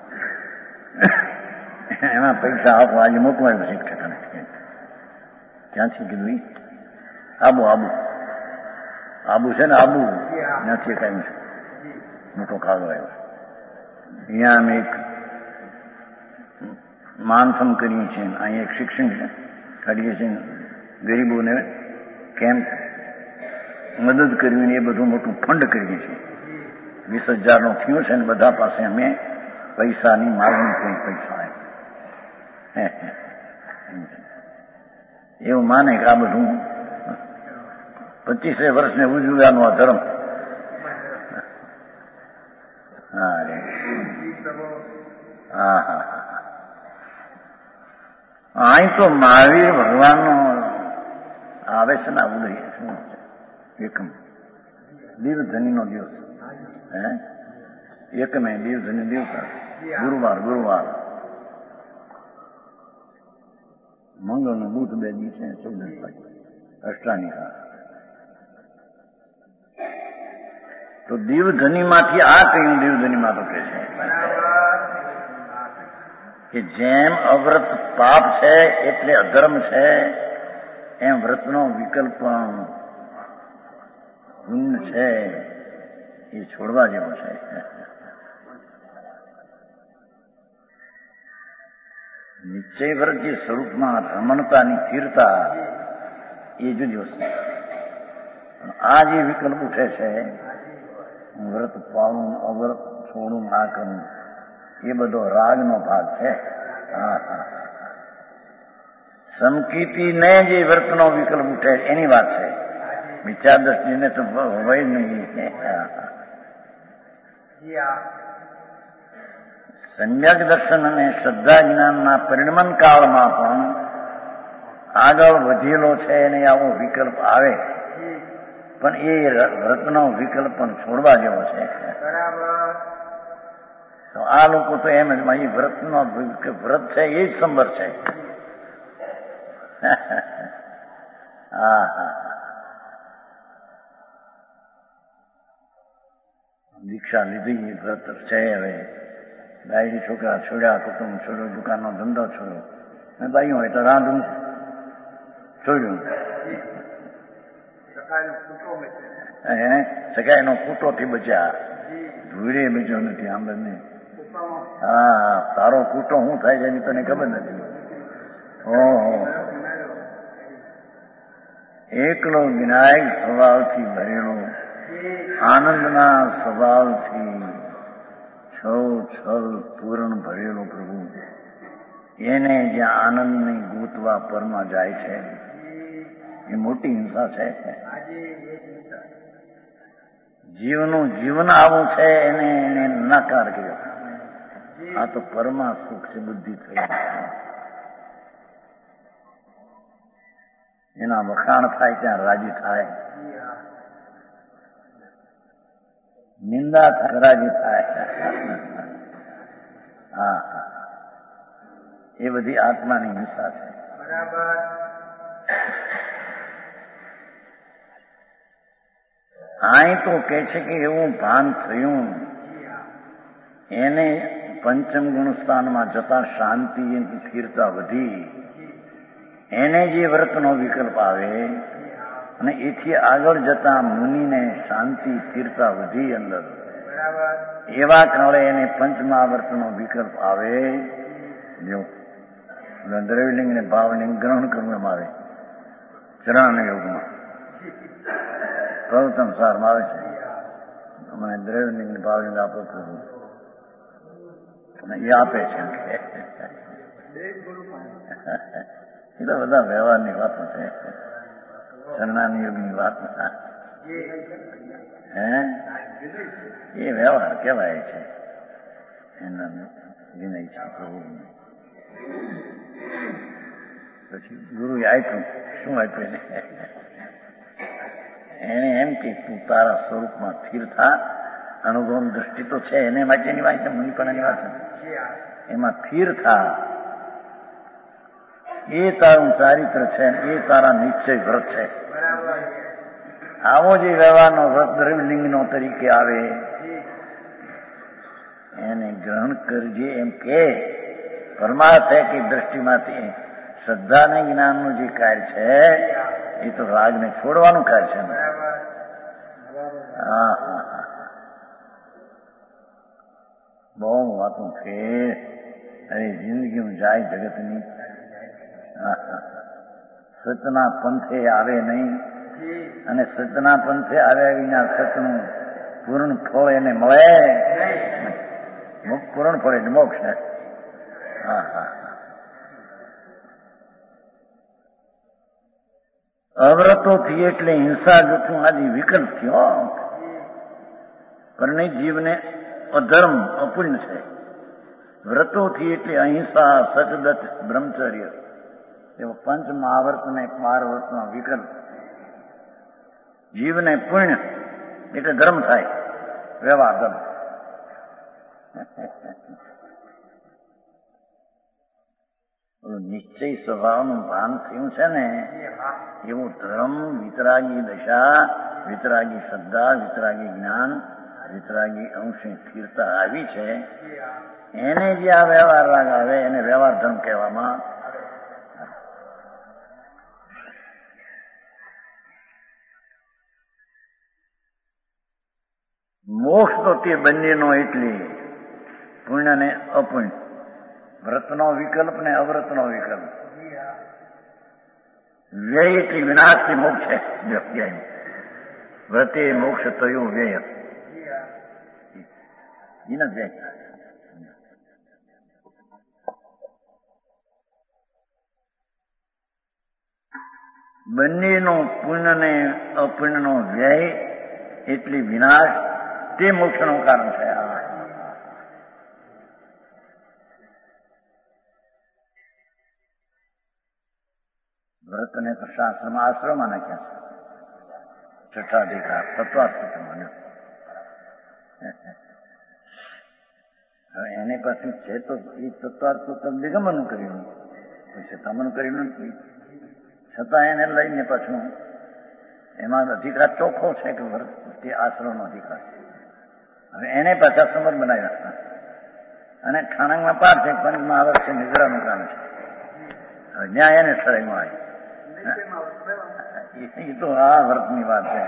છે. એમાં પૈસા આપો આજે મોકલાયું છે. ક્યાંથી કીધું? આબુ છે ને, આબુ ત્યાંથી કાંઈ છે. મોટો કાગળ આવ્યો. અહીંયા અમે એક માનસમ કરીએ છીએ. અહીંયા એક શિક્ષણ કાઢીએ છીએ. ગરીબોને કેમ્પ મદદ કરવી, એ બધું મોટું ફંડ કરીએ છીએ. 20,000 થયું છે ને બધા પાસે અમે પૈસાની માગણી કરી. પૈસા એવું માને કે આ બધું 25 વર્ષને ઉજવવાનો આ ધર્મ. હા રે હા હા હા. અહીં તો મહાવીર ભગવાનનો આવે છે ને ઉદય શું એકમ દેવધનીનો દિવસ. એકમે દેવધની દિવસ ગુરુવાર મંગળ નું બુધ 2 દી છે 14 અષ્ટાનિકા. તો દેવધનીમાંથી આ કયું દેવધનીમાં તો કે છે કે જેમ અવ્રત પાપ છે એટલે અધર્મ છે, એમ વ્રતનો વિકલ્પ પુણ્ય છે, એ છોડવા જેવો છે. નિશ્ચય વ્રત જે સ્વરૂપમાં રમણતાની સ્થિરતા એ જુદી વસ્તુ. આ જે વિકલ્પ ઉઠે છે વ્રત પાળવું અવ્રત છોડવું ના કરવું એ બધો રાગનો ભાગ છે. સમકીર્તિને જે વ્રતનો વિકલ્પ ઉઠે એની વાત છે. વિચાર દ્રષ્ટિને તો હોય નહીં. સમ્યક દર્શન અને શ્રદ્ધા જ્ઞાનના પરિણમન કાળમાં પણ આગળ વધેલો છે અને આવો વિકલ્પ આવે, પણ એ વ્રતનો વિકલ્પ પણ છોડવા જેવો છે. તો આ લોકો તો એમ જ એ વ્રતનો વ્રત છે એ જ સંબર છે. હા હા. દીક્ષા લીધી વ્રત છે, હવે બાયડી છોકરા છોડ્યા, કુટુંબ છોડ્યો, દુકાનનો ધંધો છોડ્યો, અને બાઈ હોય તો રાંધવું છોડ્યું. સગાઈનો કૂટોથી બચ્યા, ધૂળે બચ્યો નથી. આમ બંને હા તારો કૂટો શું થાય છે એની તને ખબર નથી. ઓહો, એકલો વિનાયક સ્વભાવથી ભરેલો, આનંદના સ્વભાવથી છલ પૂર્ણ ભરેલો પ્રભુ, એને જ્યાં આનંદની ગોતવા પરમાં જાય છે એ મોટી હિંસા છે. જીવનું જીવન આવું છે એને નકાર કર્યો. આ તો પરમા સુખ છે, બુદ્ધિ થઈ એના વખાણ થાય ત્યાં રાજી થાય, નિંદા થાય રાજી થાય. હા એ બધી આત્માની હિંસા છે. અહીં તો કે છે કે એવું ભાન થયું એને પંચમ ગુણ સ્થાનમાં જતા શાંતિ એની સ્થિરતા વધી, એને જે વ્રતનો વિકલ્પ આવે અને એથી આગળ જતા મુનિને શાંતિ સ્થિરતા વધી અંદર, એવા કાળે એને પંચમહાવ્રતનો વિકલ્પ આવે. જો દ્રવ્યલિંગ ને ભાવલિંગ ગ્રહણ કરવામાં આવે ચરણ યોગમાં, પ્રવચન સારમાં આવે છે મને દ્રવ્યલિંગ ને ભાવલિંગ આપો પ્રભુ, અને એ આપે છે. એ તો બધા વ્યવહારની વાતો છે, શરણાની યોગની વાત એ વ્યવહાર કહેવાય છે. એના વિનય છે પ્રભુ. પછી ગુરુએ આપ્યું, શું આપ્યું એને એમ કે તું તારા સ્વરૂપમાં સ્થિર થા. અનુભવ દ્રષ્ટિ તો છે એને માટેની વાત છે, મુનિપણાની વાત છે. એમાં સ્થિર થા, એ તારું ચારિત્ર છે, એ તારા નિશ્ચય વ્રત છે. આવો જે વ્યવહારનો વ્રત દ્રવ્યલિંગનો તરીકે આવે એને ગ્રહણ કરજે એમ કે પરમાર્થ કે દ્રષ્ટિમાંથી શ્રદ્ધા ને જ્ઞાનનું જે કાર્ય છે એ તો રાગને છોડવાનું કાર્ય છે. હા હા હા, બહુ વાતો છે. અરે જિંદગી જાય જગતની. સતના પંથે આવે નહીં, અને સતના પંથે આવ્યા વિના સતનું પૂર્ણ ફળ એને મળે. પૂર્ણ ફળ એટલે મોક્ષ. હા હા, અવ્રતોથી એટલે હિંસા જૂઠું આદિ વિકલ્પ થયો. પરણિત જીવને અધર્મ અપુણ્ય છે. વ્રતોથી એટલે અહિંસા, સચદત, બ્રહ્મચર્ય એવો પંચ મહાવ્રત ને 12 વ્રતનો વિકલ્પ. જીવને પુણ્ય એટલે ધર્મ થાય, વ્યવહાર ધર્મ. નિશ્ચય સ્વભાવનું ભાન થયું છે ને એવું ધર્મ, વિતરાગી દશા, વિતરાગી શ્રદ્ધા, વિતરાગી જ્ઞાન, વિતરાગી અંશની સ્થિરતા આવી છે. એને જે આ વ્યવહાર રાગ આવે એને વ્યવહાર ધર્મ કહેવામાં. મોક્ષ તો તે બંનેનો એટલે પુણ્ય ને અપુણ્ય, વ્રતનો વિકલ્પ ને અવ્રતનો વિકલ્પ. વ્યય એટલે વિનાશથી મોક્ષ છે. વ્રતે મોક્ષ થયું વ્યય વ્યય. બંનેનો પુણ્ય ને અપુણ્યનો વ્યય એટલે વિનાશ, તે મોક્ષનું કારણ છે. વ્રતને તો શાસ્ત્રમાં આશ્રમમાં નાખ્યા છે. છઠ્ઠાધિકાર તત્વાર્થ માન્યો. હવે એને પાછું છે તો એ તત્વાર્થ દિગમનું કર્યું, પછી તમનું કર્યું નથી. છતાં એને લઈને પાછું એમાં અધિકાર ચોખ્ખો છે કે તે આશ્રમનો અધિકાર છે. હવે એને પાછા સમર બનાવી રાખતા અને ખાણામાં પાર છે, પંચમાં આવક છે, નિદ્રાનું કામ છે. હવે ન્યાય એને શરણમાં આવી. એ તો આ વર્તની વાત છે.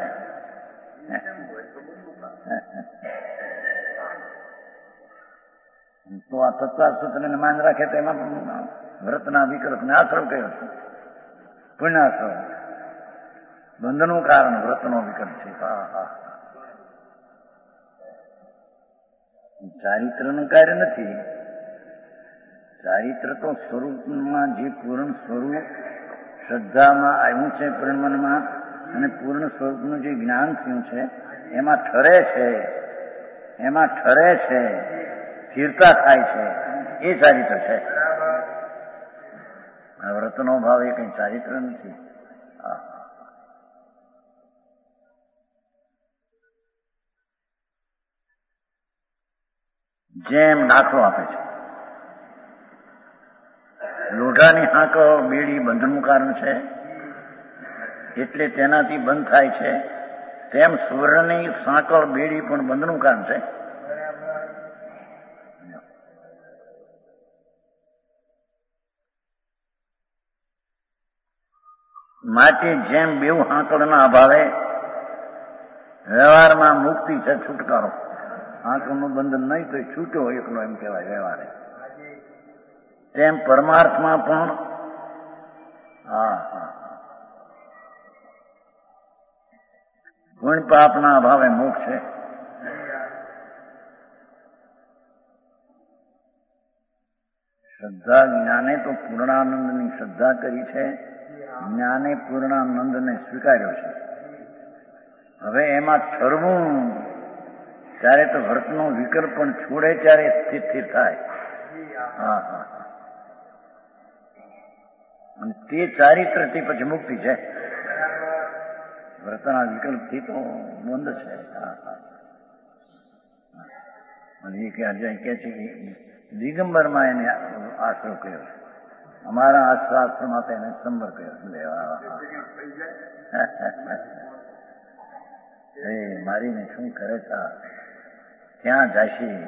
તો આ તત્વાસૂત્રને માન રાખે તો એમાં વ્રતના વિકલ્પને આશ્રમ કયો છે? પુણ્યાશ્રમ. બંધનું કારણ વ્રતનો વિકલ્પ છે. ચારિત્રનું કાર્ય નથી. ચારિત્ર તો સ્વરૂપમાં જે પૂર્ણ સ્વરૂપ શ્રદ્ધામાં આવ્યું છે, પૂર્ણમનમાં, અને પૂર્ણ સ્વરૂપનું જે જ્ઞાન થયું છે એમાં ઠરે છે, સ્થિરતા થાય છે, એ ચારિત્ર છે. વ્રતનો ભાવ એ કઈ ચારિત્ર નથી. જેમ દાખલો આપે છે, લોઢાની હાંકળ બેડી બંધનનું કારણ છે એટલે તેનાથી બંધ થાય છે, તેમ સુવર્ણની સાંકળ બેડી પણ બંધનું કારણ છે. માટે જેમ બેઉ હાંકળના અભાવે વ્યવહારમાં મુક્તિ છે, છુટકારો. આંખનું બંધન નહીં તો છૂટ્યો એકલો એમ કહેવાય વ્યવહારે. તેમ પરમાર્થમાં પણ ગુણ પાપના અભાવે મોક્ષ છે. શ્રદ્ધા જ્ઞાને તો પૂર્ણાનંદની શ્રદ્ધા કરી છે, જ્ઞાને પૂર્ણાનંદને સ્વીકાર્યો છે. હવે એમાં ઠરવું ત્યારે તો વ્રતનો વિકલ્પ પણ છોડે ત્યારે સ્થિર થાય. અને તે ચારિત્રથી પછી મુક્તિ છે. વ્રતના વિકલ્પથી તો બંધ છે. એ કે છે કે દિગંબરમાં એને આશરો કર્યો છે. અમારા આ શાસ્ત્રમાં તો એને સંબર કર્યો છે. મારીને શું કરે છે, ક્યાં જાશી?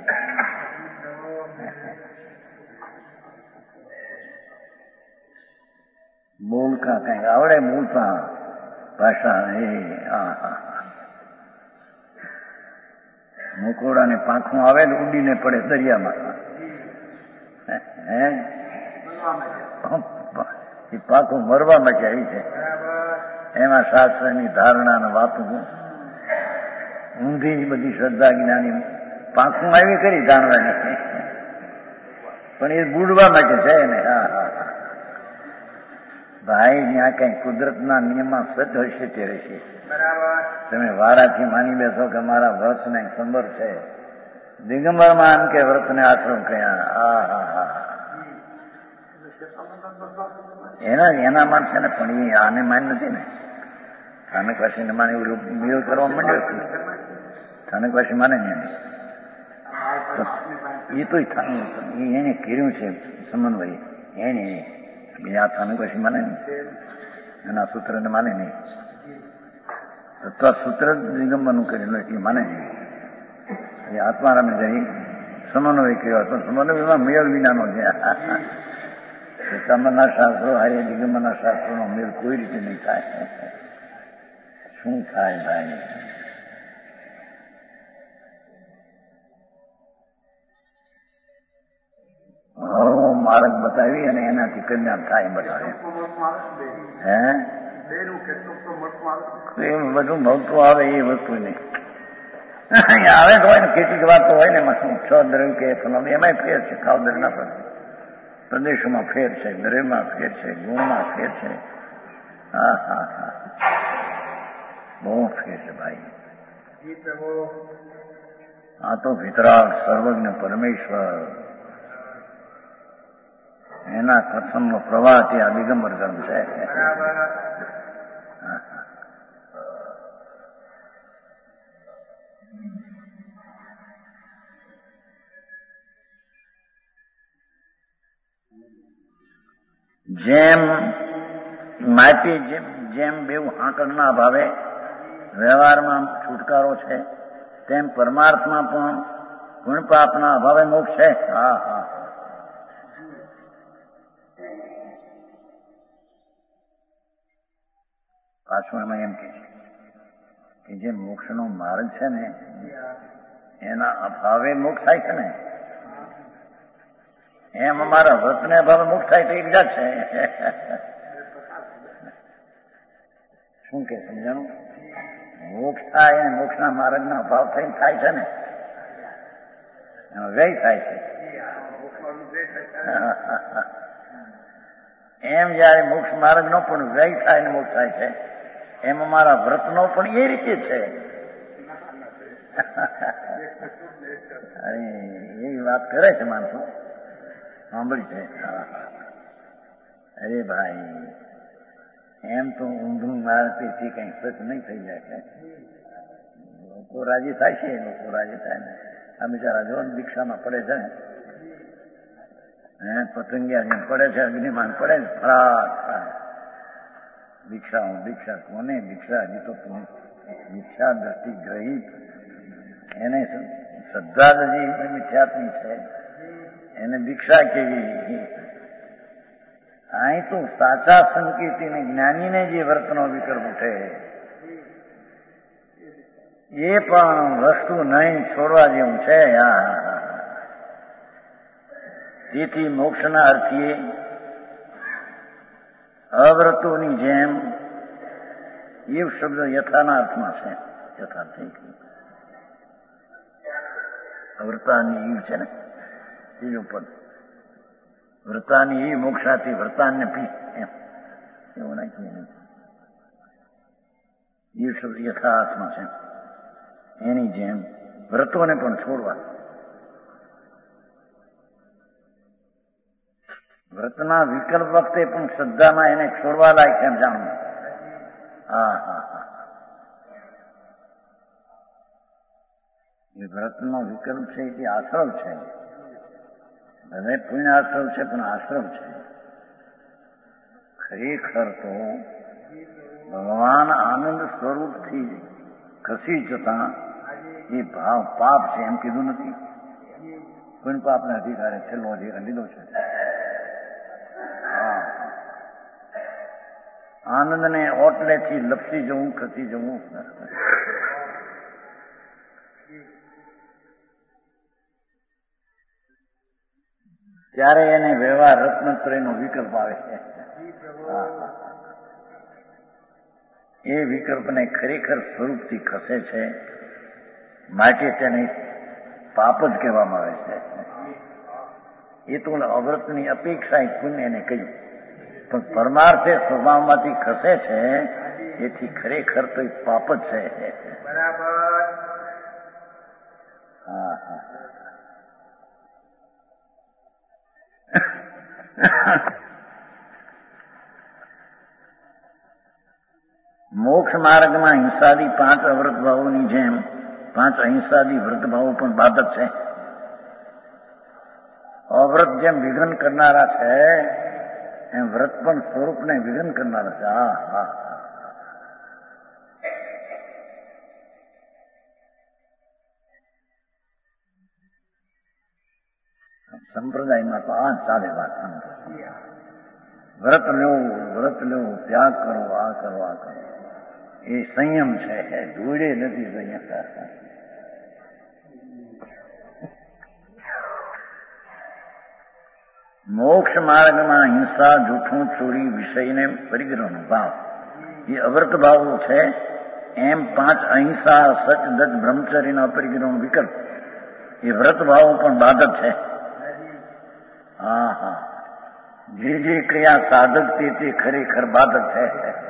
બોલકા કઈક આવડે, બોલતા ભાષા. મકોડાને પાંખું આવે ને ઉડીને પડે દરિયામાં. એ પાંખું મરવા માટે આવી છે. એમાં શાસ્ત્રની ધારણા વાતો ઊંધી બધી શ્રદ્ધા જ્ઞાની પાંખું આવી કરી જાણવાની, પણ એ બુડવા માટે છે ને. ભાઈ ત્યાં કઈ કુદરતના નિયમમાં સચ હશે તે રહેશે. તમે વારાથી માની બેસો કે મારા વ્રતને સંબર છે. દિગંબરમાં આમ કે વ્રતને આશ્રમ કયા. હા હા હા એના માન છે ને, પણ એ આને માન નથી ને. સ્થાનકવાસીને માને એવું મેળ કરવા માંડ્યો છે. સ્થાનકવાસી માને ને એ તો એને કર્યું છે સમન્વય એને બીજા સ્થાનકવાસી માને નહીં, એના સૂત્રને માને નહીં. અથવા સૂત્ર દિગંબરનું કરેલું એટલે માને નહીં. એ આત્મારામે જઈ સમન્વય કર્યો હતો. સમન્વયમાં મેળ વિનાનો છે. તમારના શાસ્ત્રો હારે દિગંબરના શાસ્ત્રોનો મેળ કોઈ રીતે નહીં થાય. શું થાય ભાઈ? માર્ગ બતાવી અને એનાથી કલ્યાણ થાય બતાવે. હે એમ બધું મળતું આવે એ વસ્તુ નહીં આવે તો હોય ને. કેટલીક વાતો હોય ને એમાં શું છ દ્રવ્ય કે એમાંય ફેર છે. ખાવ દ્રવ્યના પ્રદેશોમાં ફેર છે, દ્રવ્યમાં ફેર છે, ગુણમાં ફેર છે. હા હા હા બહુ ફેર છે ભાઈ. આ તો વિતરાગ સર્વજ્ઞ પરમેશ્વર એના કથનનો પ્રવાહ તે આ દિગંબર કર્મ છે. જેમ માટી જેમ બેઉ આંકડના અભાવે વ્યવહારમાં છુટકારો છે, તેમ પરમાર્થમાં પણ ગુણ પાપના અભાવે મોક્ષ છે. હા હા પાછું એમાં એમ કે જે મોક્ષનો માર્ગ છે ને એના અભાવે મોક્ષ થાય છે ને, એમ અમારા વ્રતને અભાવે મોક્ષ થાય તો એક જાત છે. શું કે સમજાણું? મોક્ષ થાય અને મોક્ષના માર્ગના અભાવ થઈને થાય છે ને, એમાં વ્યય થાય છે. એમ જયારે મોક્ષ માર્ગનો પણ વ્યય થાય ને મોક્ષ થાય છે, એમ અમારા વ્રતનો પણ એ રીતે છે. અરે એવી વાત કરે છે માણસો, સાંભળી છે. અરે ભાઈ એમ તો ઊંધું મારતીથી કઈ સચ નહીં થઈ જાય છે. લોકો રાજી થાય છે, લોકો રાજી થાય ને. આ બિચારા જો દીક્ષામાં પડે છે ને, પતંગિયા જેમ પડે છે, અગ્નિમાન પડે ને, ફરાક દીક્ષા કોને દીક્ષા? હજી તો મિથ્યા દ્રષ્ટિ ગ્રહિત એને શ્રદ્ધા જ હજી મિથ્યાત્મી છે, એને દીક્ષા કેવી? અહીં તો સાચા સંકેતીને જ્ઞાનીને જે વર્તનો વિકલ્પ ઉઠે એ પણ વસ્તુ નહીં છોડવા જેવું છે. તેથી મોક્ષના અર્થીએ અવ્રતોની જેમ એ શબ્દ યથાના અર્થમાં છે. યથાર્થ અવ્રતાની ઈવ છે ને બીજું પદ, વ્રતાની ઈ મોક્ષાથી વ્રતાન્ય પી એમ એવું નાખીએ. ઈવ શબ્દ યથાર્થમાં છે. એની જેમ વ્રતોને પણ છોડવા. વ્રતના વિકલ્પ વખતે પણ શ્રદ્ધામાં એને છોડવા લાયક એમ જાણવું. હા હા હા એ વ્રતનો વિકલ્પ છે એ આશ્રવ છે. ભલે પુણ્ય આશ્રવ છે પણ આશ્રવ છે. ખરેખર તો ભગવાન આનંદ સ્વરૂપથી ખસી જતા એ ભાવ પાપ છે એમ કીધું નથી. પુણ્ય પાપના અધિકારે છેલ્લો અધિકાર લીધો છે. આનંદને ઓટલેથી લપસી જવું, ખસી જવું. ત્યારે એને વ્યવહાર રત્નત્રયનો વિકલ્પ આવે છે. એ વિકલ્પને ખરેખર સ્વરૂપથી ખસે છે, માટે તેને પાપ જ કહેવામાં આવે છે. એ તો અવ્રતની અપેક્ષા પુણ્ય એને કહ્યું. પણ પરમાર્થે સ્વભાવમાંથી ખસે છે, એથી ખરેખર તો એ પાપ જ છે. બરાબર. હા હા. મોક્ષ માર્ગમાં હિંસાદી 5 અવ્રત ભાવોની જેમ 5 અહિંસાદી વ્રત ભાવો પણ બાધક છે. અવ્રત જેમ વિઘ્ન કરનારા છે, એમ વ્રત પણ સ્વરૂપને વિઘ્ન કરનારા છે. હા હા. સંપ્રદાયમાં તો આ ચાલે વાત. વ્રત લેવું, ત્યાગ કરો, આ કરો, આ કરો. એ સંયમ છે, જોડે નથી સંયમ. મોક્ષ માર્ગમાં હિંસા, જૂઠું, ચોરી, વિષયને પરિગ્રહનો ભાવ એ અવ્રત ભાવો છે. એમ 5 અહિંસા, સચ, દત્ત, બ્રહ્મચર્યના અપરિગ્રહનો વિકલ્પ એ વ્રત ભાવો પણ બાધક છે. હા હા. જે ક્રિયા સાધક તે ખરેખર બાધક છે.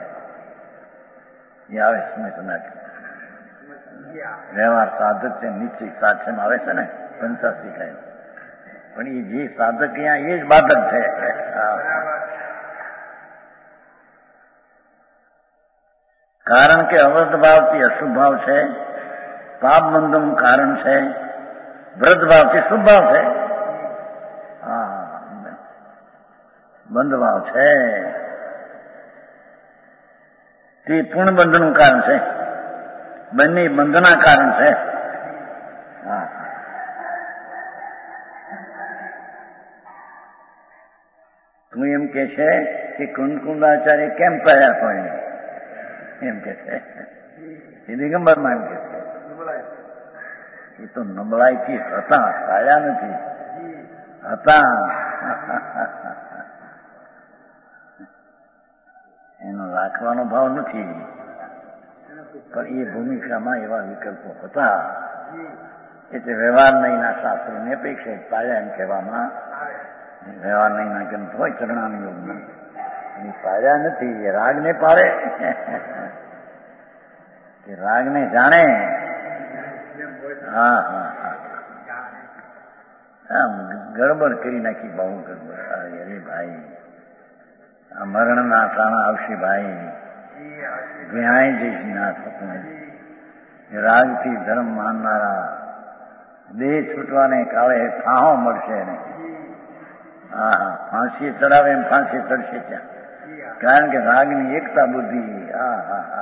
એ આવે સમય સમાજ વ્યવહાર સાધક છે, નિશ્ચિત સાક્ષમ આવે છે ને 85 કહે. પણ એ જે સાધક અહીંયા એ જ બાધક છે. કારણ કે અવ્રત ભાવથી અશુભ ભાવ છે, પાપ બંધનનું કારણ છે. વ્રત ભાવથી શુભ ભાવ છે. હા, બંધ ભાવ છે તે પૂર્ણ બંધનનું કારણ છે. બંને બંધના કારણ છે. હા. તું એમ કે છે કે કુંદકુંદાચાર્ય કેમ પડ્યા હોય એમ કે છે. એ દિગંબરમાં એમ કે છે એ તો નબળાઈથી હતા, પાયા નથી હતા. એનો રાખવાનો ભાવ નથી, પણ એ ભૂમિકામાં એવા વિકલ્પો હતા. એટલે વ્યવહાર નહીંના શાસ્ત્રોની અપેક્ષા પાયા એમ કહેવામાં. વ્યવહાર નહીંના ગ્રંથ હોય ચરણાની યોગમાં એ પાયા નથી. એ રાગને પાડે કે રાગને જાણે. હા હા હા. આમ ગડબડ કરી નાખી, બહુ ગડબડ. અરે ભાઈ, આ મરણના ટાણા આવશે ભાઈ, ભેણાઈ જઈશ ના થતું. રાગથી ધર્મ માનનારા દેહ છૂટવાને કાળે ફાંહો મળશે ને. હા હા. ફાંસી ચડાવે એમ ફાંસી ચડશે ત્યાં, કારણ કે રાગની એકતા બુદ્ધિ. હા હા હા.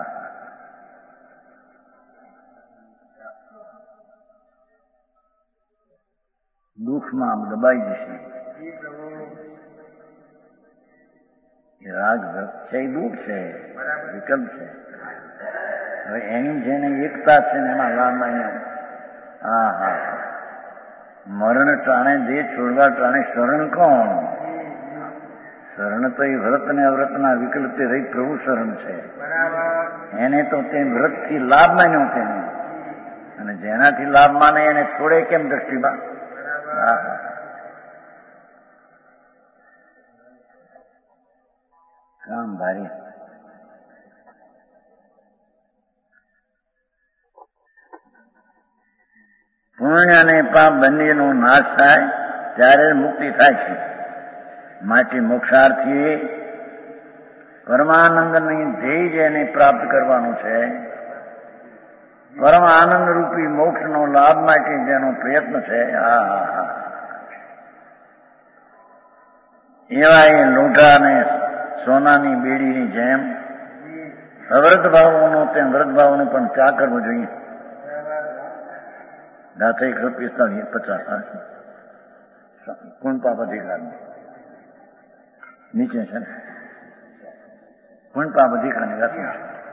દુઃખમાં દબાઈ જશે. રાગ છે, એ દુઃખ છે, વિકલ્પ છે. હવે એની જેને એકતા છે ને એમાં લાંબા. હા હા. મરણ ટાણે દેહ છોડવા ટાણે શરણ કોણ? શરણ તો એ વ્રત ને અવ્રતના વિકલ્પે રહી પ્રભુ શરણ છે. એને તો તે વ્રતથી લાભ માન્યો તેને, અને જેનાથી લાભ માને એને છોડે કેમ દ્રષ્ટિમાં? હા હા. કામ ભારી. પુણ્ય અને પાપ બંનેનો નાશ થાય ત્યારે મુક્તિ થાય છે. માટે મોક્ષાર્થીએ પરમાનંદની ધ્યેય જેને પ્રાપ્ત કરવાનું છે, પરમ આનંદ રૂપી મોક્ષનો લાભ માટે જેનો પ્રયત્ન છે, એવા એ લોઢા અને સોનાની બેડીની જેમ અવ્રત ભાવોનો તેમ વ્રત ભાવોનો પણ ત્યાગ કરવો જોઈએ. ગાથા 145 કોણ પાપ અધિકાર નીચે છે ને, કોણ પાપ અધિકારની ગાથા.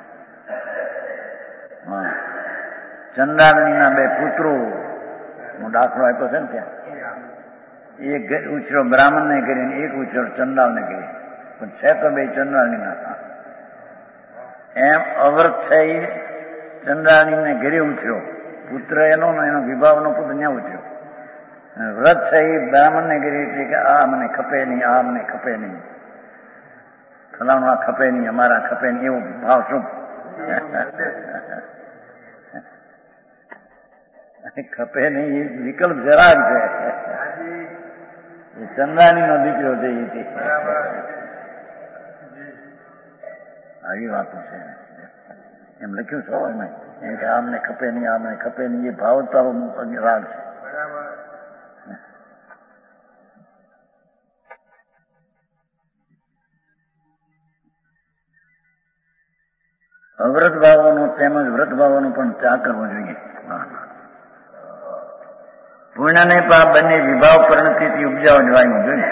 હા. ચંદાલનીના 2 પુત્રો નો દાખલો આપ્યો છે ને ત્યાં. એક ઉછરો બ્રાહ્મણને કરીને એક ઉછરો ચંદાલને કરી, પણ છે તો 2 ચંદાલનીના. એમ અવ્રત છે એ ચંદાલનીને ઘરે ઉછર્યો, પુત્ર એનો વિભાવનો પુત્ર ત્યાં ઉછર્યો. વ્રત છે એ બ્રાહ્મણને ઘરે એટલે કે આ મને ખપે નહીં, આ મને ખપે નહીં. ફલાણું આ ખપે નહીં, અમારા ખપે નહીં, એવો ભાવ શું? ખપે નહીં એ વિકલ્પ જરાક છે. એ ચંદાની નો દીકરો છે. આવી વાતો છે. એમ લખ્યું છો એમાં એમ કે આમને ખપે નહીં, આમને ખપે નહીં, એ ભાવ તારો રાગ છે. અવ્રત ભાવોનો તેમજ વ્રત ભાવોનો પણ ત્યાગ કરવો જોઈએ. પુણ્ય ને પાપ બંને વિભાવ પરિણતિથી ઉપજાવ જવાનું જોઈએ.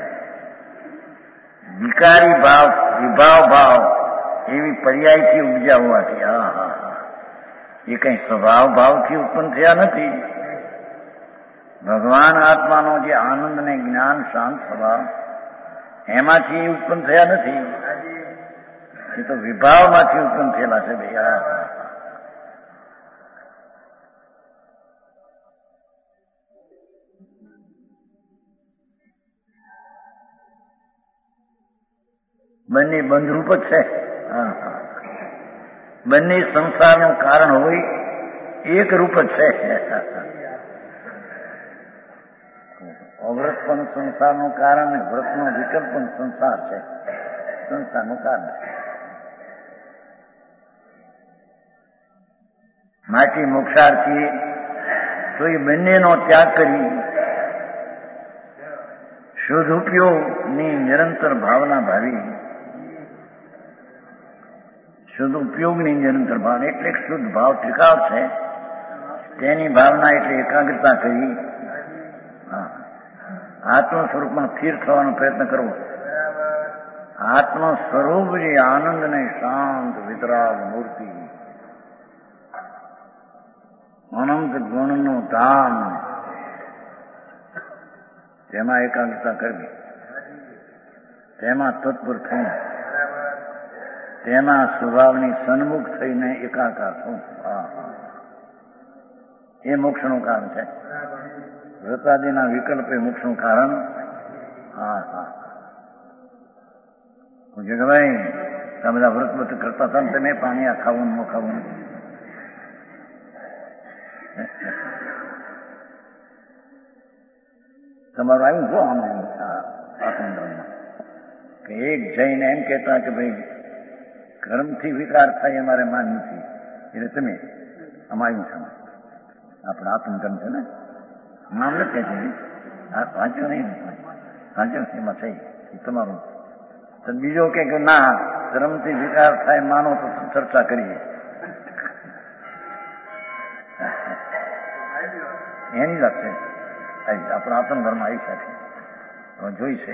વિકારી ભાવ, વિભાવ ભાવ એવી પર્યાયથી ઉપજા હોવાથી એ કઈ સ્વભાવ ભાવથી ઉત્પન્ન થયા નથી. ભગવાન આત્માનો જે આનંદ ને જ્ઞાન શાંત સ્વભાવ એમાંથી ઉત્પન્ન થયા નથી. એ તો વિભાવમાંથી ઉત્પન્ન થયેલા છે ભાઈ. બંને બંધરૂપ જ છે. બંને સંસારનું કારણ હોય એક રૂપ જ છે. અવ્રત પણ સંસારનું કારણ ને વ્રતનો વિકલ્પ પણ સંસાર છે, સંસારનું કારણ છે. માટે મોક્ષાર્થી તો એ બંનેનો ત્યાગ કરી શુદ્ધ ઉપયોગની નિરંતર ભાવના ભાવી. શુદ્ધ ઉપયોગની નિરંતર ભાવના એટલે શુદ્ધ ભાવ ટીકાવ છે તેની ભાવના એટલે એકાગ્રતા કરી આત્મ સ્વરૂપમાં સ્થિર થવાનો પ્રયત્ન કરવો. આત્મ સ્વરૂપ જે આનંદ ને શાંત વિતરાગ મૂર્તિ અનંત ગુણનું ધામ તેમાં એકાગ્રતા કરવી, તેમાં તત્પર થઈને તેમાં સ્વભાવની સન્મુખ થઈને એકાકાર થવું. એ મોક્ષનું કારણ છે. વ્રતાદિના વિકલ્પ એ મોક્ષનું કારણ. હું કે ભાઈ તમે બધા વ્રત વ્રત કરતા હતા ને તમે પાણી આ ખાવું ન ખાવું. તમારું આવ્યું શું આમાં આત્મધર્મમાં કે એક જઈને એમ કહેતા કે ભાઈ કર્મથી વિકાર થાય અમારે માન નથી, એટલે તમે આમાં આવ્યું છે. આપણે આત્મધર્મ છે ને નામ નથી વાંચ્યો નહીં, વાંચ્યો એમાં થઈ તમારું. તો બીજો કે ના ધર્મથી વિકાર થાય માનો તો ચર્ચા કરીએ. એની વાત છે આપણા આત્મધર્મ આવી શકે જોઈ છે.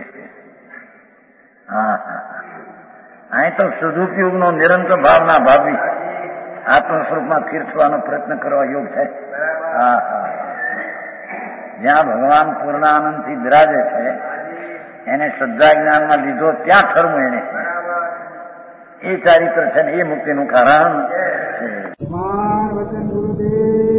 અહીં તો સદુપયોગનો નિરંતર ભાવના ભાવી આત્મ સ્વરૂપમાં સ્થિર થવાનો પ્રયત્ન કરવા યોગ છે. જ્યાં ભગવાન પૂર્ણાનંદથી બિરાજે છે એને શ્રદ્ધા જ્ઞાનમાં લીધો ત્યાં ઠરવું એને એ ચારિત્ર છે ને એ મુક્તિનું કારણ છે.